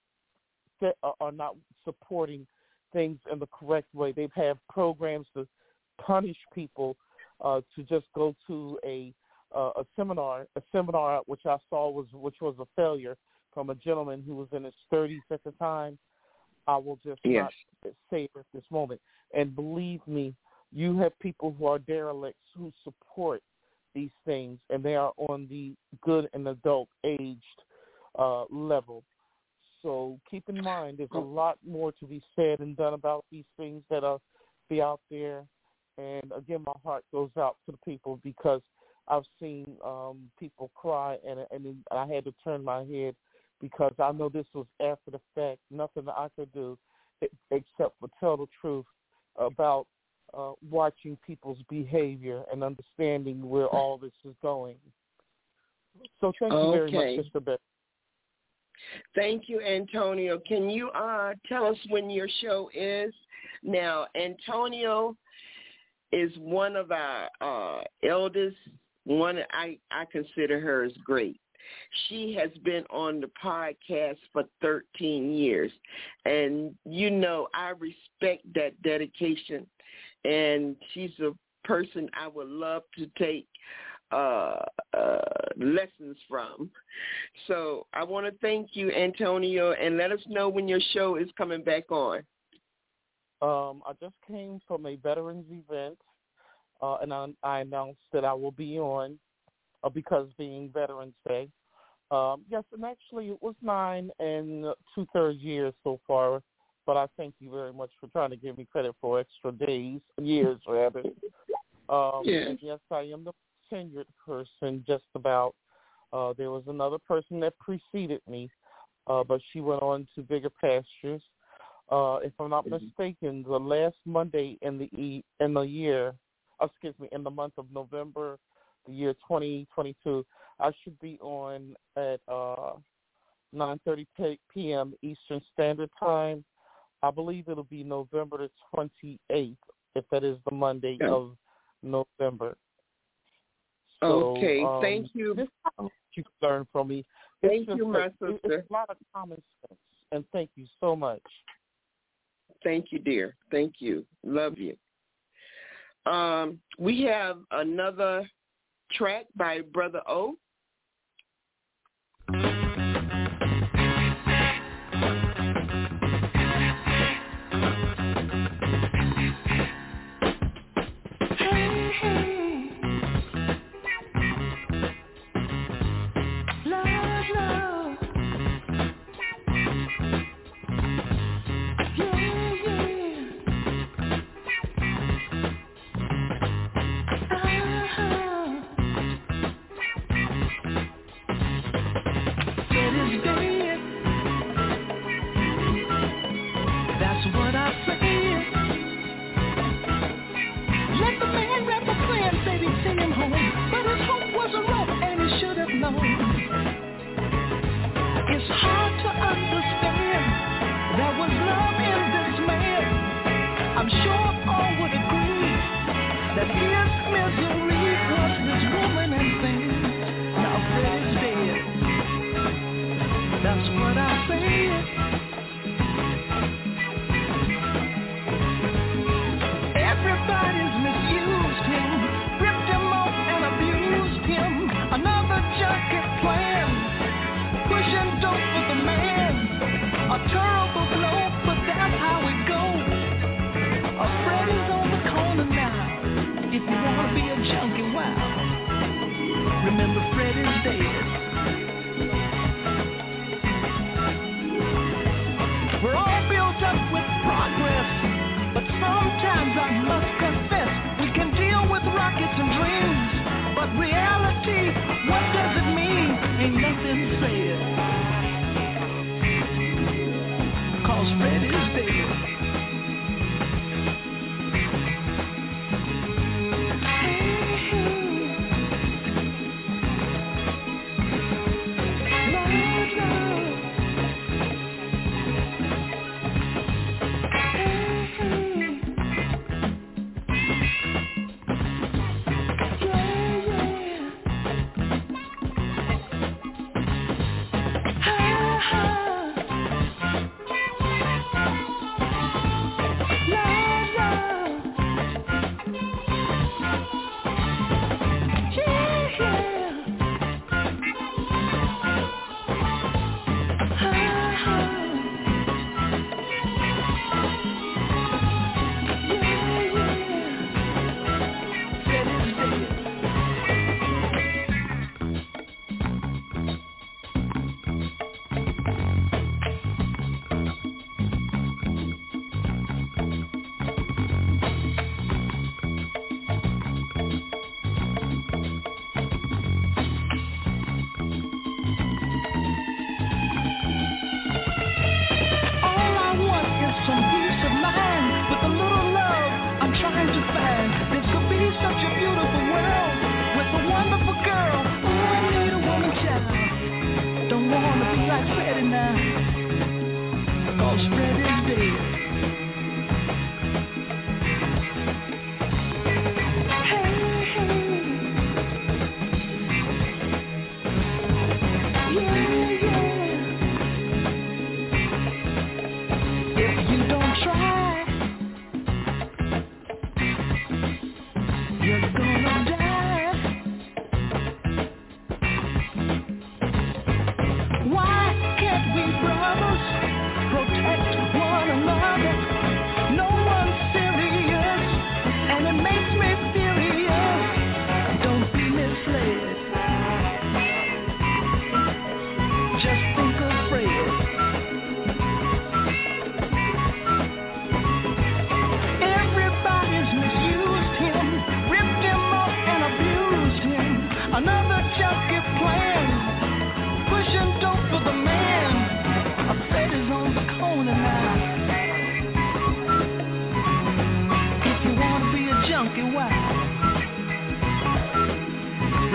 supporting things in the correct way. They've had programs to punish people to just go to a seminar which I saw which was a failure from a gentleman who was in his 30s at the time. I will just not say it at this moment. And believe me, you have people who are derelicts who support these things, and they are on the good and adult aged level. So keep in mind, there's a lot more to be said and done about these things that are be out there. And again, my heart goes out to the people because I've seen people cry, and I had to turn my head because I know this was after the fact. Nothing that I could do except for tell the truth about watching people's behavior and understanding where all this is going. So thank you very much, Mr. Beck.
Thank you, Antonio. Can you tell us when your show is? Now, Antonio is one of our eldest. One I consider her as great. She has been on the podcast for 13 years. And, you know, I respect that dedication. And she's a person I would love to take lessons from. So I want to thank you, Antonio, and let us know when your show is coming back on.
I just came from a veterans event, and I announced that I will be on because being Veterans Day. Yes, and actually it was 9 2/3 years so far, but I thank you very much for trying to give me credit for extra years rather. Yes, I am the tenured person, just about. There was another person that preceded me, but she went on to bigger pastures. If I'm not mistaken, the last Monday in the month of November, the year 2022, I should be on at 9:30 p.m. Eastern Standard Time. I believe it'll be November the 28th, if that is the Monday of November. So,
okay, thank you.
This is what you can learn from me.
Thank you, my sister.
It's a lot of common sense, and thank you so much.
Thank you, dear. Thank you. Love you. We have another track by Brother O.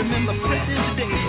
remember Freddy's Day.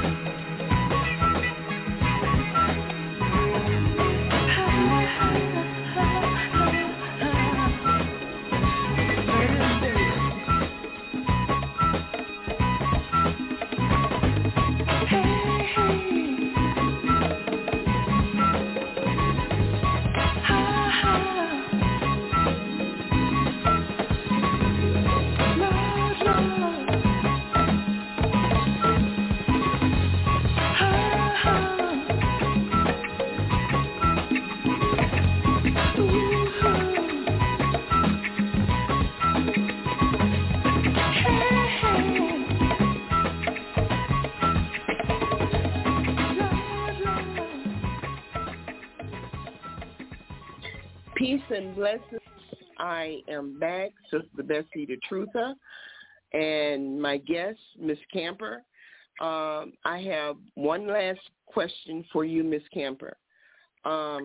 Peace and blessings. I am back, Sister Bessie the Truther, and my guest, Miss Camper. I have one last question for you, Miss Camper. I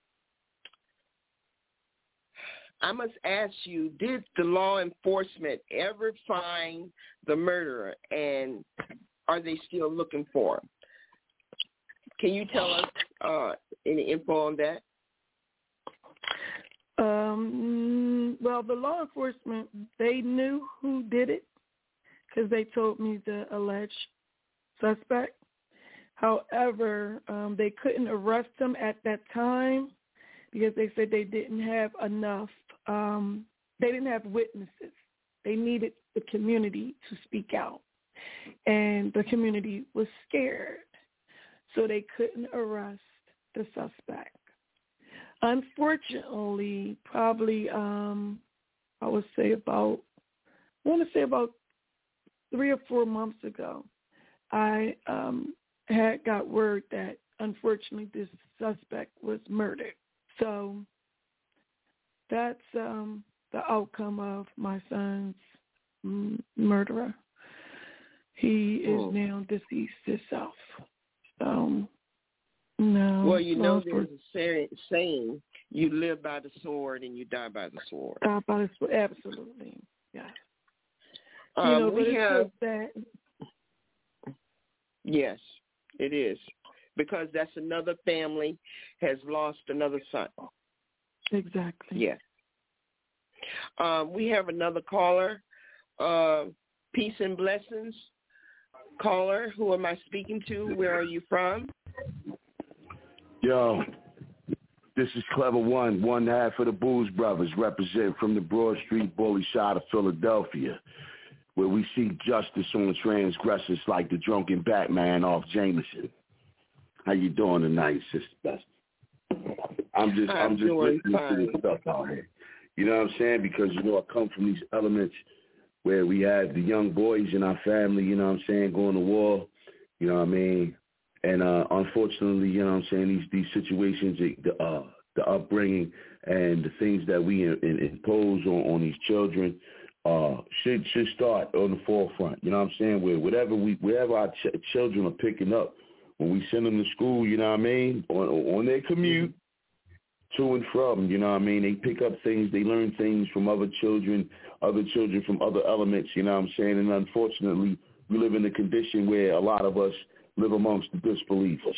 must ask you, did the law enforcement ever find the murderer, and are they still looking for him? Can you tell us any info on that?
Well, the law enforcement, they knew who did it because they told me the alleged suspect. However, they couldn't arrest him at that time because they said they didn't have enough, they didn't have witnesses. They needed the community to speak out, and the community was scared, so they couldn't arrest the suspect. Unfortunately, probably I want to say about 3 or 4 months ago, I had got word that unfortunately this suspect was murdered. So that's the outcome of my son's murderer. He is now deceased himself. So. No.
Well, you know, there's a saying, you live by the sword and you die by the sword.
Die by the sword, absolutely, yeah.
We have that. Yes, it is, because that's another family has lost another son.
Exactly.
Yes. We have another caller. Peace and blessings. Caller, who am I speaking to? Where are you from?
Yo, this is Clever one half of the Booze Brothers, represent from the Broad Street bully side of Philadelphia, where we seek justice on transgressors like the drunken Batman off Jameson. How you doing tonight, Sister Best? I'm just listening to this stuff out here. You know what I'm saying? Because, I come from these elements where we have the young boys in our family, you know what I'm saying, going to war, you know what I mean? And unfortunately, you know what I'm saying, these situations, the upbringing and the things that we impose on these children should start on the forefront. You know what I'm saying? Wherever our children are picking up, when we send them to school, you know what I mean, on their commute to and from, you know what I mean, they pick up things, they learn things from other children from other elements, you know what I'm saying? And unfortunately, we live in a condition where a lot of us live amongst the disbelievers.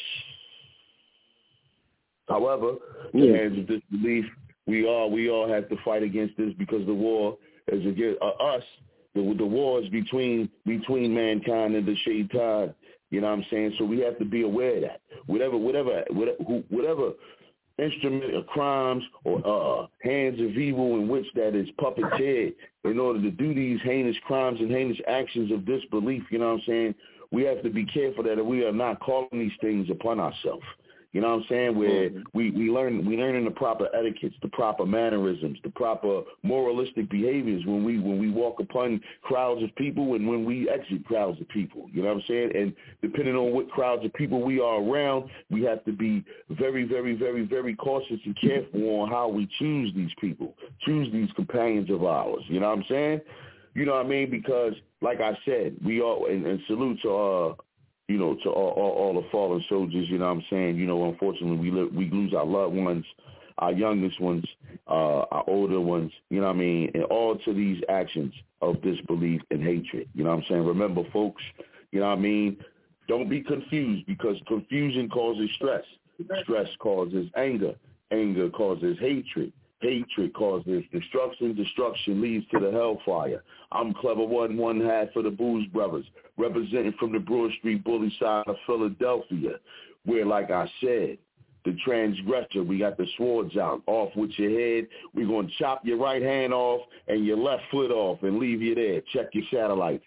However, the hands of disbelief, we all have to fight against this because the war is against us. The war is between mankind and the shaitan. You know what I'm saying? So we have to be aware of that. Whatever instrument of crimes or hands of evil in which that is puppeteered in order to do these heinous crimes and heinous actions of disbelief, you know what I'm saying? We have to be careful that we are not calling these things upon ourselves. You know what I'm saying? Where we learn in the proper etiquettes, the proper mannerisms, the proper moralistic behaviors when we walk upon crowds of people and when we exit crowds of people. You know what I'm saying? And depending on what crowds of people we are around, we have to be very, very, very, very cautious and careful on how we choose these people, choose these companions of ours. You know what I'm saying? You know what I mean? Because, like I said, we all, and salute to to all the fallen soldiers, you know what I'm saying? Unfortunately, we lose our loved ones, our youngest ones, our older ones, you know what I mean? And all to these actions of disbelief and hatred, you know what I'm saying? Remember, folks, You know what I mean? Don't be confused, because confusion causes stress. Stress causes anger. Anger causes hatred. Hatred causes destruction. Destruction leads to the hellfire. I'm Clever One, one half of the Blues Brothers, representing from the Broad Street bully side of Philadelphia, where, like I said, the transgressor, we got the swords out. Off with your head. We're going to chop your right hand off and your left foot off and leave you there. Check your satellite.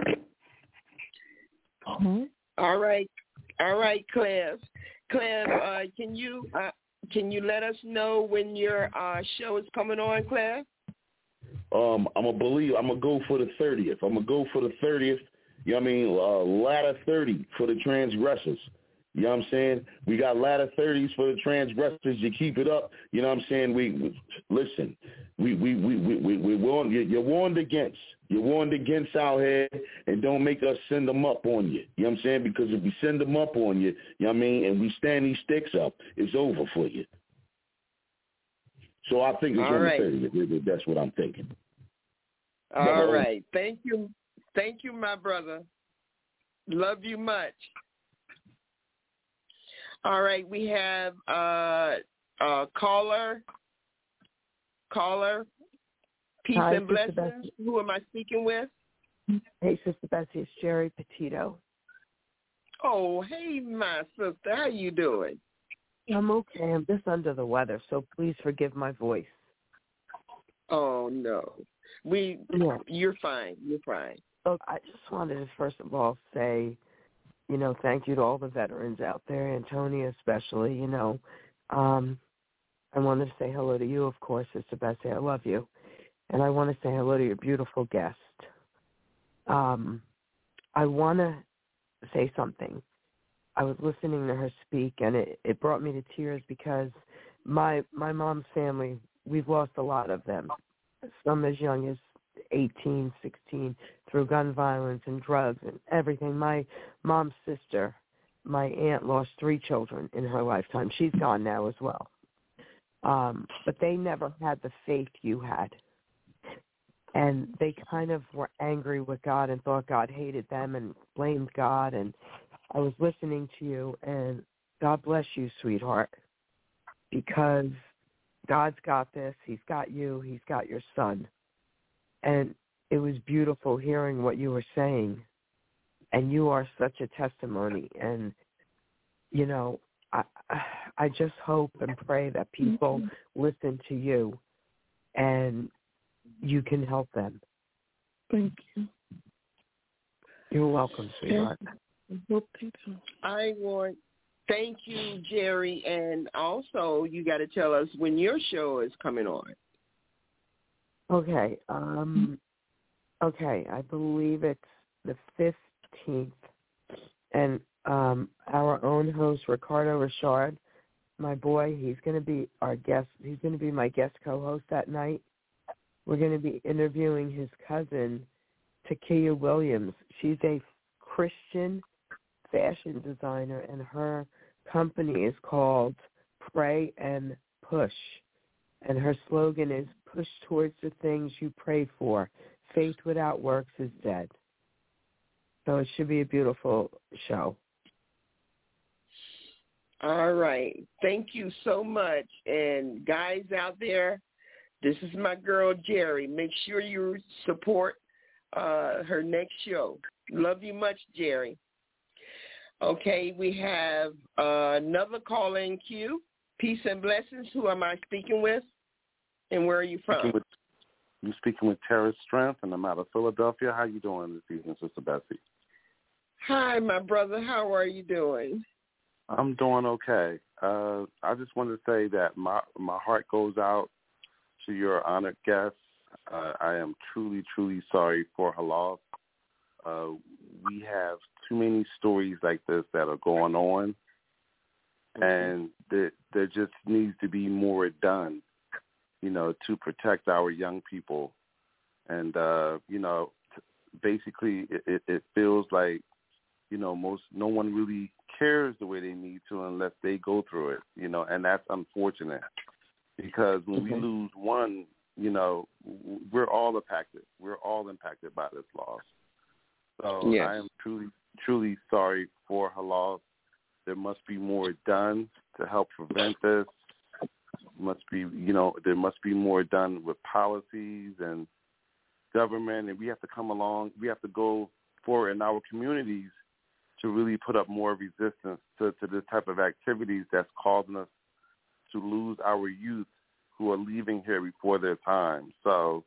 All right, Cleve. Cleve, can you let us know when your show is coming on, Cleve?
I'm gonna go for the 30th. I'm gonna go for the 30th. You know what I mean? Ladder 30 for the transgressors. You know what I'm saying? We got ladder 30s for the transgressors. You keep it up. You know what I'm saying? Listen. We're warned. You're warned against. You're warned against out here, and don't make us send them up on you. You know what I'm saying? Because if we send them up on you, you know what I mean, and we stand these sticks up, it's over for you. So I think it's on the 30th. That's what I'm thinking.
All right. Thank you. Thank you, my brother. Love you much. All right. We have caller. Peace
Hi,
and blessings. Who am I speaking with?
Hey, Sister Bessie, it's Jerry Petito.
Oh, hey, my sister. How you doing?
I'm okay. I'm just under the weather, so please forgive my voice.
Oh, no. You're fine. You're fine.
Look, I just wanted to, first of all, say, thank you to all the veterans out there, Antonia especially, I wanted to say hello to you, of course, Sister Bessie. I love you. And I want to say hello to your beautiful guest. I want to say something. I was listening to her speak, and it brought me to tears because my mom's family, we've lost a lot of them, some as young as 18, 16, through gun violence and drugs and everything. My mom's sister, my aunt, lost 3 children in her lifetime. She's gone now as well. But they never had the faith you had. And they kind of were angry with God and thought God hated them and blamed God. And I was listening to you, and God bless you, sweetheart, because God's got this. He's got you. He's got your son. And it was beautiful hearing what you were saying. And you are such a testimony. And, I just hope and pray that people listen to you and you can help them.
Thank you.
You're welcome, sweetheart.
Thank you, Jerry, and also you got to tell us when your show is coming on.
Okay. I believe it's the 15th, and our own host, Ricardo Richard, my boy, he's going to be our guest. He's going to be my guest co-host that night. We're going to be interviewing his cousin, Takia Williams. She's a Christian fashion designer, and her company is called Pray and Push. And her slogan is, push towards the things you pray for. Faith without works is dead. So it should be a beautiful show.
All right. Thank you so much. And guys out there, this is my girl, Jerry. Make sure you support her next show. Love you much, Jerry. Okay, we have another call in queue. Peace and blessings. Who am I speaking with? And where are you from?
You're speaking with Terrace Strength, and I'm out of Philadelphia. How you doing this evening, Sister Bessie?
Hi, my brother. How are you doing?
I'm doing okay. I just wanted to say that my heart goes out to your honored guest. I am truly, truly sorry for her loss. We have too many stories like this that are going on, and there just needs to be more done, to protect our young people. And, basically it feels like, no one really cares the way they need to unless they go through it, and that's unfortunate because when we lose one, we're all impacted. We're all impacted by this loss. So
yes.
I am truly sorry for her loss. There must be more done to help prevent this. There must be more done with policies and government, and we have to come along. We have to go forward in our communities to really put up more resistance to this type of activities that's causing us to lose our youth who are leaving here before their time. So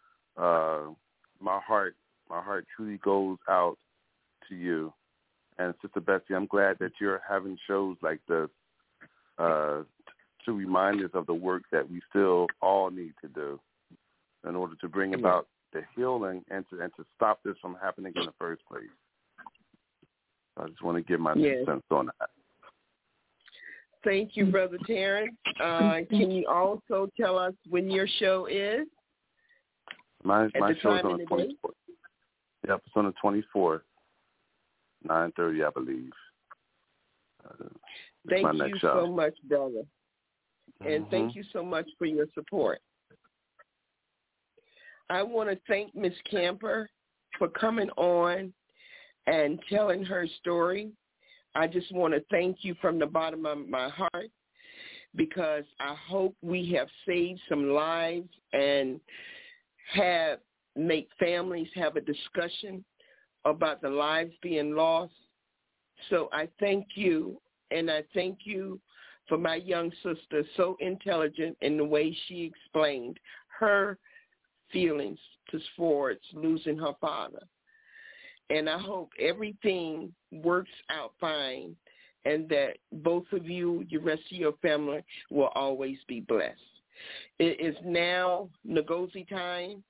my heart truly goes out to you. And Sister Betsy, I'm glad that you're having shows like this to remind us of the work that we still all need to do in order to bring about the healing and to stop this from happening in the first place. I just want to give my 2 cents on that.
Thank you, Brother Terrence. Can you also tell us when your show is?
My show is on the 24th. Yep, it's on the 24th, 9:30, I believe.
Thank you so much, brother. And thank you so much for your support. I want to thank Ms. Camper for coming on and telling her story. I just want to thank you from the bottom of my heart, because I hope we have saved some lives and make families have a discussion about the lives being lost. So I thank you, and I thank you for my young sister, so intelligent in the way she explained her feelings towards losing her father. And I hope everything works out fine, and that both of you, the rest of your family, will always be blessed. It is now Ngozi time.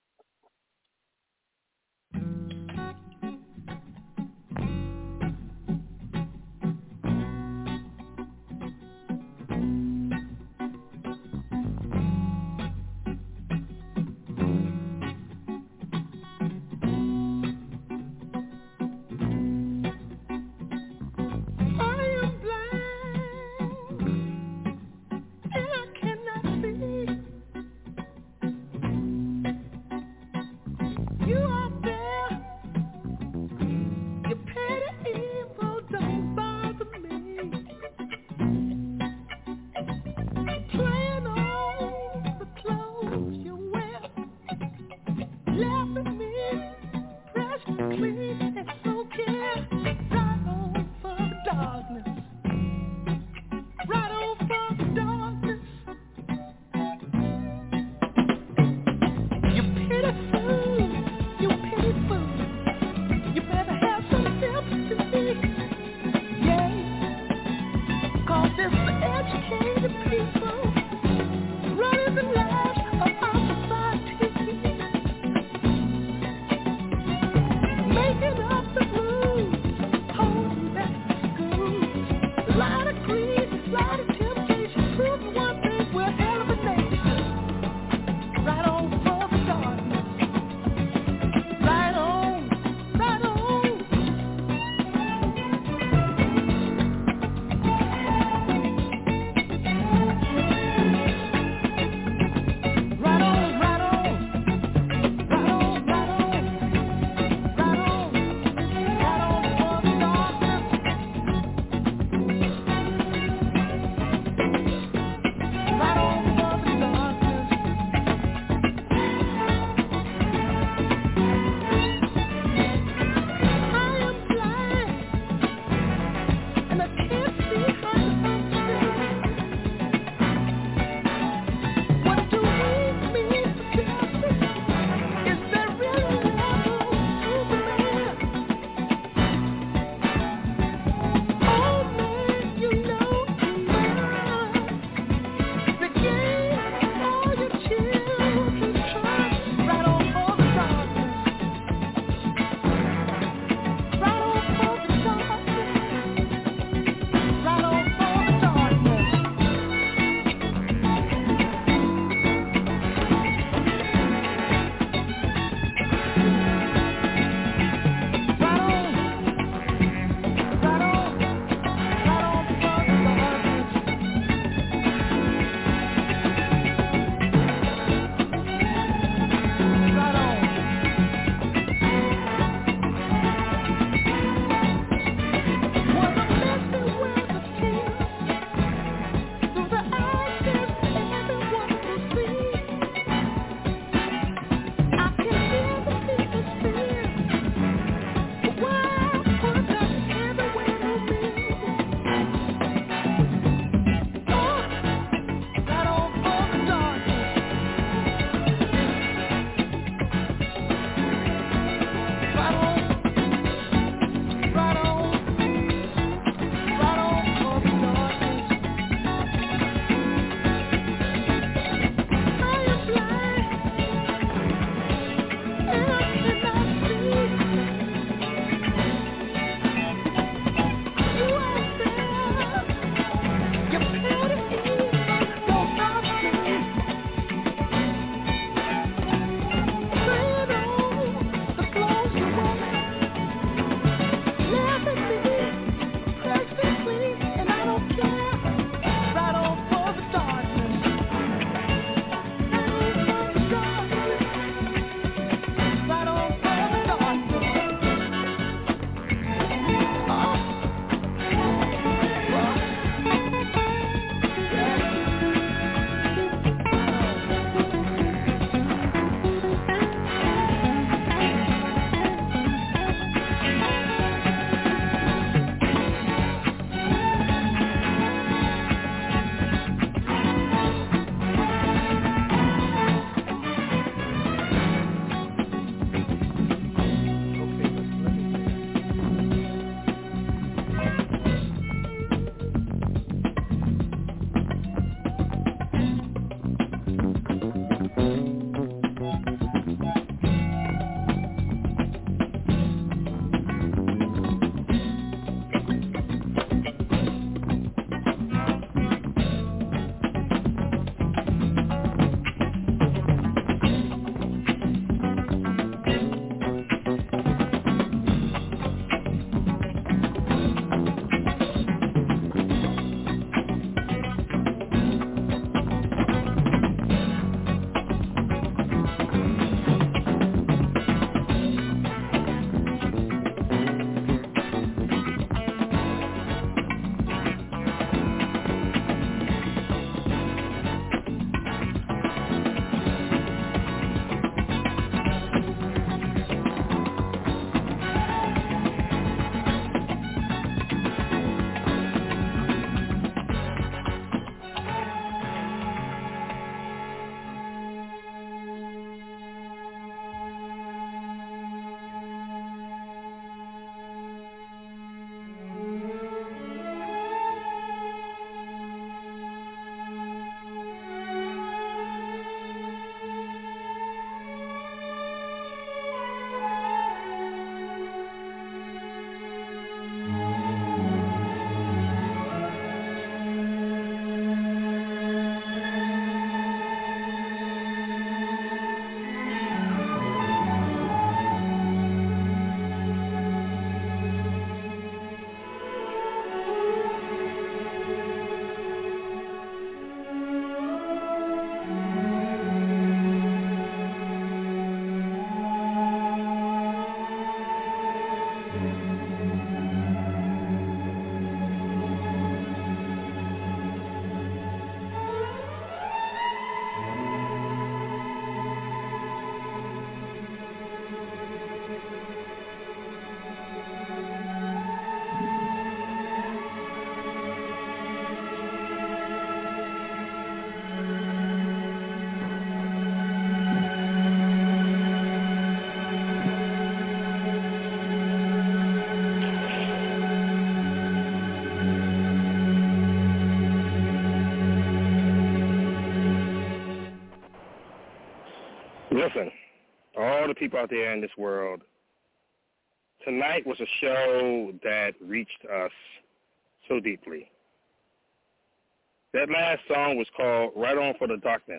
people out there in this world, tonight was a show that reached us so deeply. That last song was called Right On for the Darkness.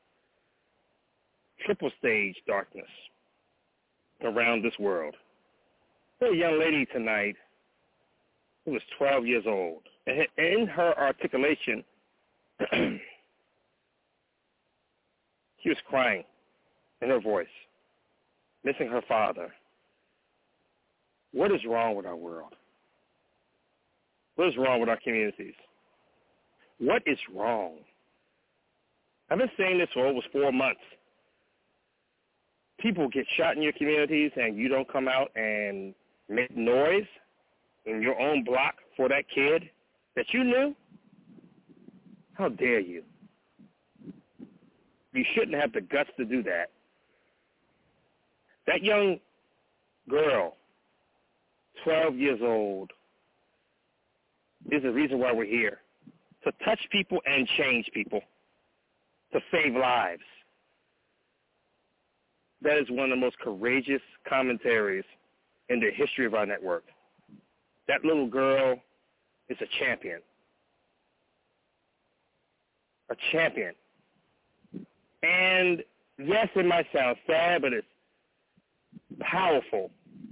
Triple stage darkness around this world. There's a young lady tonight who was 12 years old. And in her articulation, she was crying in her voice, missing her father. What is wrong with our world? What is wrong with our communities? What is wrong? I've been saying this for over 4 months. People get shot in your communities and you don't come out and make noise in your own block for that kid that you knew? How dare you? You shouldn't have the guts to do that. That young girl, 12 years old, is the reason why we're here. To touch people and change people. To save lives. That is one of the most courageous commentaries in the history of our network. That little girl is a champion. A champion. And yes, it might sound sad, but it's powerful.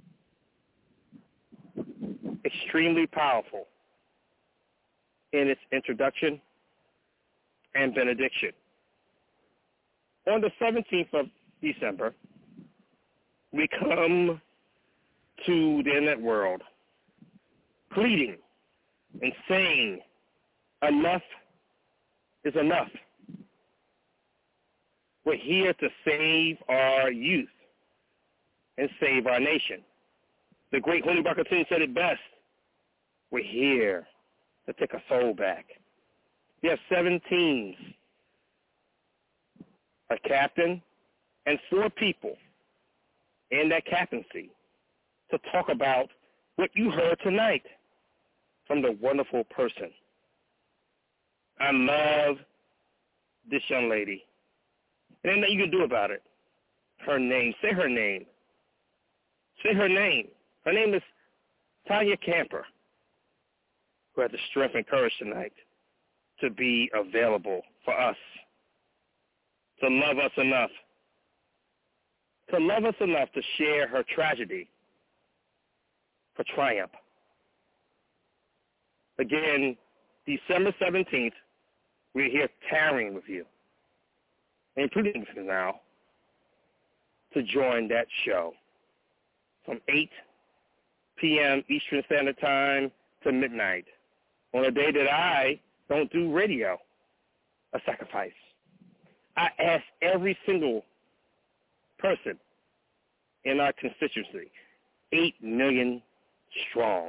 Extremely powerful in its introduction and benediction. On the 17th of December, we come to the internet world pleading and saying enough is enough. We're here to save our youth and save our nation. The great Holy Barkatun said it best. We're here to take a soul back. We have 7 teams, a captain, and 4 people in that captaincy to talk about what you heard tonight from the wonderful person. I love this young lady. And ain't nothing you can do about it. Her name. Say her name. Say her name. Her name is Tanya Camper, who had the strength and courage tonight to be available for us, to love us enough to share her tragedy for triumph. Again, December 17th, we're here tarrying with you, including with you now, to join that show from 8 p.m. Eastern Standard Time to midnight on a day that I don't do radio, a sacrifice. I ask every single person in our constituency, 8 million strong,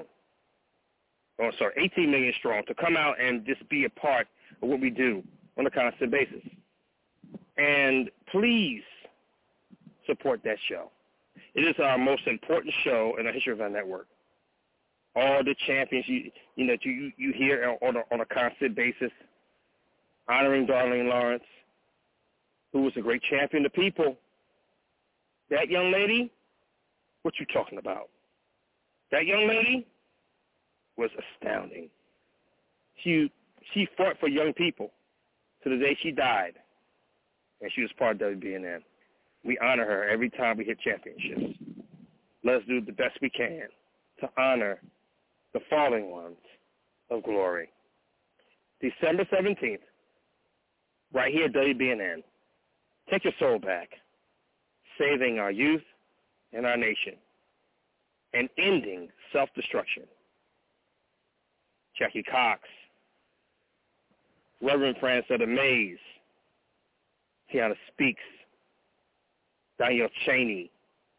18 million strong, to come out and just be a part of what we do on a constant basis. And please support that show. It is our most important show in the history of our network. All the champions you hear on a constant basis, honoring Darlene Lawrence, who was a great champion of the people. That young lady, what you talking about? That young lady was astounding. She fought for young people to the day she died, and she was part of WBNN. We honor her every time we hit championships. Let's do the best we can to honor the fallen ones of glory. December 17th, right here at WBNN. Take your soul back, saving our youth and our nation, and ending self-destruction. Jackie Cox, Reverend Francetta Mays, Tiana Speaks, Danielle Cheney,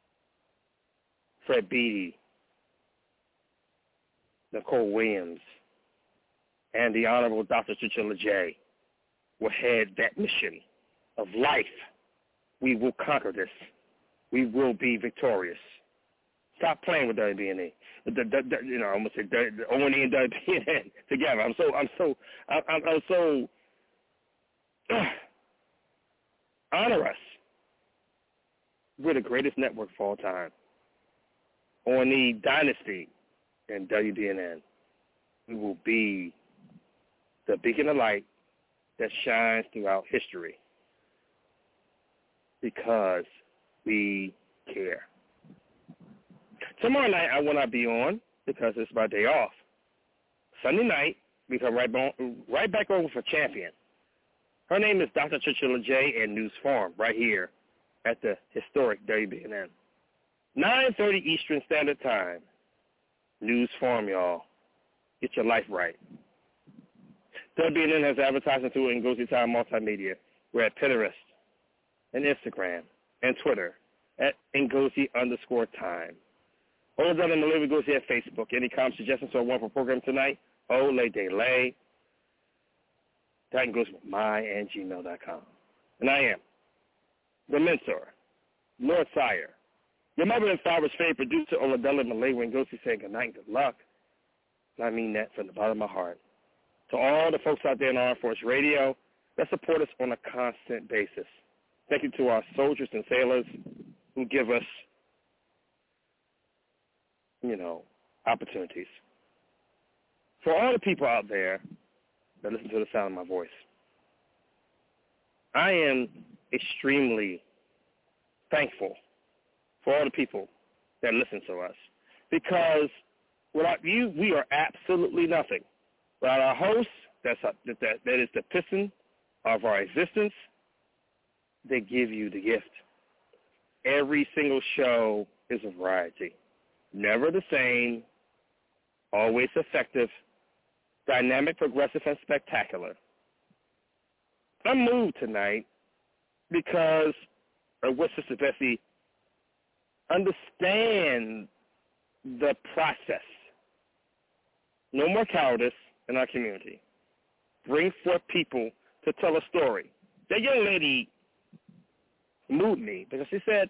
Fred Beatty, Nicole Williams, and the Honorable Dr. Chinchilla J will head that mission of life. We will conquer this. We will be victorious. Stop playing with WBNN. I'm gonna say the O&E and WBNN together. I'm so honor us. we're the greatest network of all time. On the Dynasty and WBNN, we will be the beacon of light that shines throughout history because we care. Tomorrow night I will not be on because it's my day off. Sunday night, we come right back over for Champion. Her name is Dr. Chinchilla J. and News Farm right here at the historic WBNN. 9:30 Eastern Standard Time. News Farm, y'all. Get your life right. WBNN has advertising through Ngozi Time Multimedia. We're at Pinterest and Instagram and Twitter at Ngozi_time. All of that in the Living Ngozi at Facebook. Any comments, suggestions, or one for program tonight? Ole de lay. That goes with my@gmail.com. And I am the mentor, Lord Sire, your mother and father's favorite producer, Oladella Malay Ngozi, saying good night and good luck. And I mean that from the bottom of my heart. To all the folks out there in Armed Force Radio that support us on a constant basis. Thank you to our soldiers and sailors who give us, opportunities. For all the people out there that listen to the sound of my voice, I am extremely thankful for all the people that listen to us, because without you, we are absolutely nothing. Without our host, that is the piston of our existence, they give you the gift. Every single show is a variety. Never the same, always effective, dynamic, progressive, and spectacular. I'm moved tonight because of what Sister Bessie understands the process. No more cowardice in our community. Bring forth people to tell a story. That young lady moved me because she said,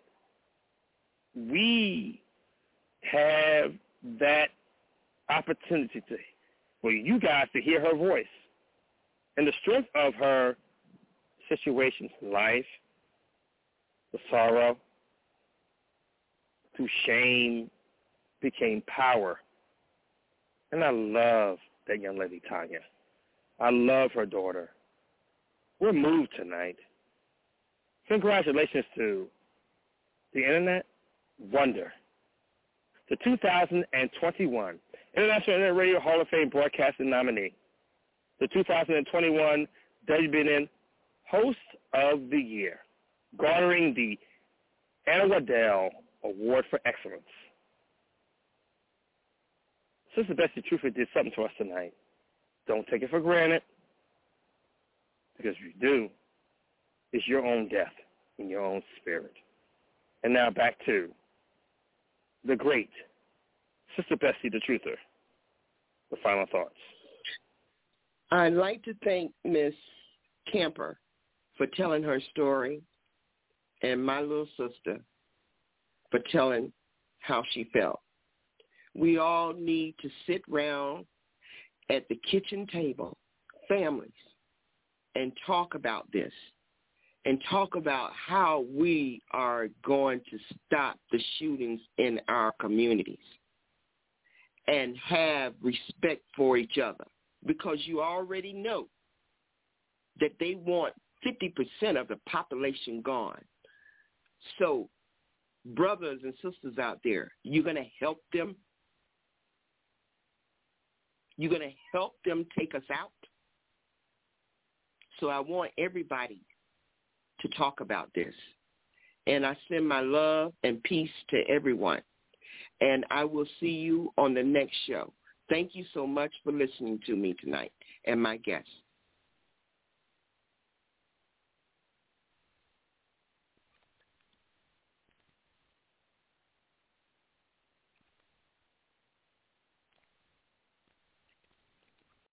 we have that opportunity for you guys to hear her voice. And the strength of her situations in life, the sorrow, through shame, became power. And I love that young lady, Tanya. I love her daughter. We're moved tonight. Congratulations to the Internet Wonder, the 2021 International Internet Radio Hall of Fame Broadcasting nominee, the 2021 WBNN Host of the Year, garnering the Anna Waddell Award for Excellence. Sister Bessie truthfully did something to us tonight. Don't take it for granted, because if you do, it's your own death in your own spirit. And now back to the great Sister Bessie the Truther. The final thoughts.
I'd like to thank Miss Camper for telling her story, and my little sister for telling how she felt. We all need to sit round at the kitchen table, families, and talk about this, and talk about how we are going to stop the shootings in our communities and have respect for each other, because you already know that they want 50% of the population gone. So, brothers and sisters out there, you're going to help them? You're going to help them take us out? So I want everybody to talk about this. And I send my love and peace to everyone. And I will see you on the next show. Thank you so much for listening to me tonight and my guests.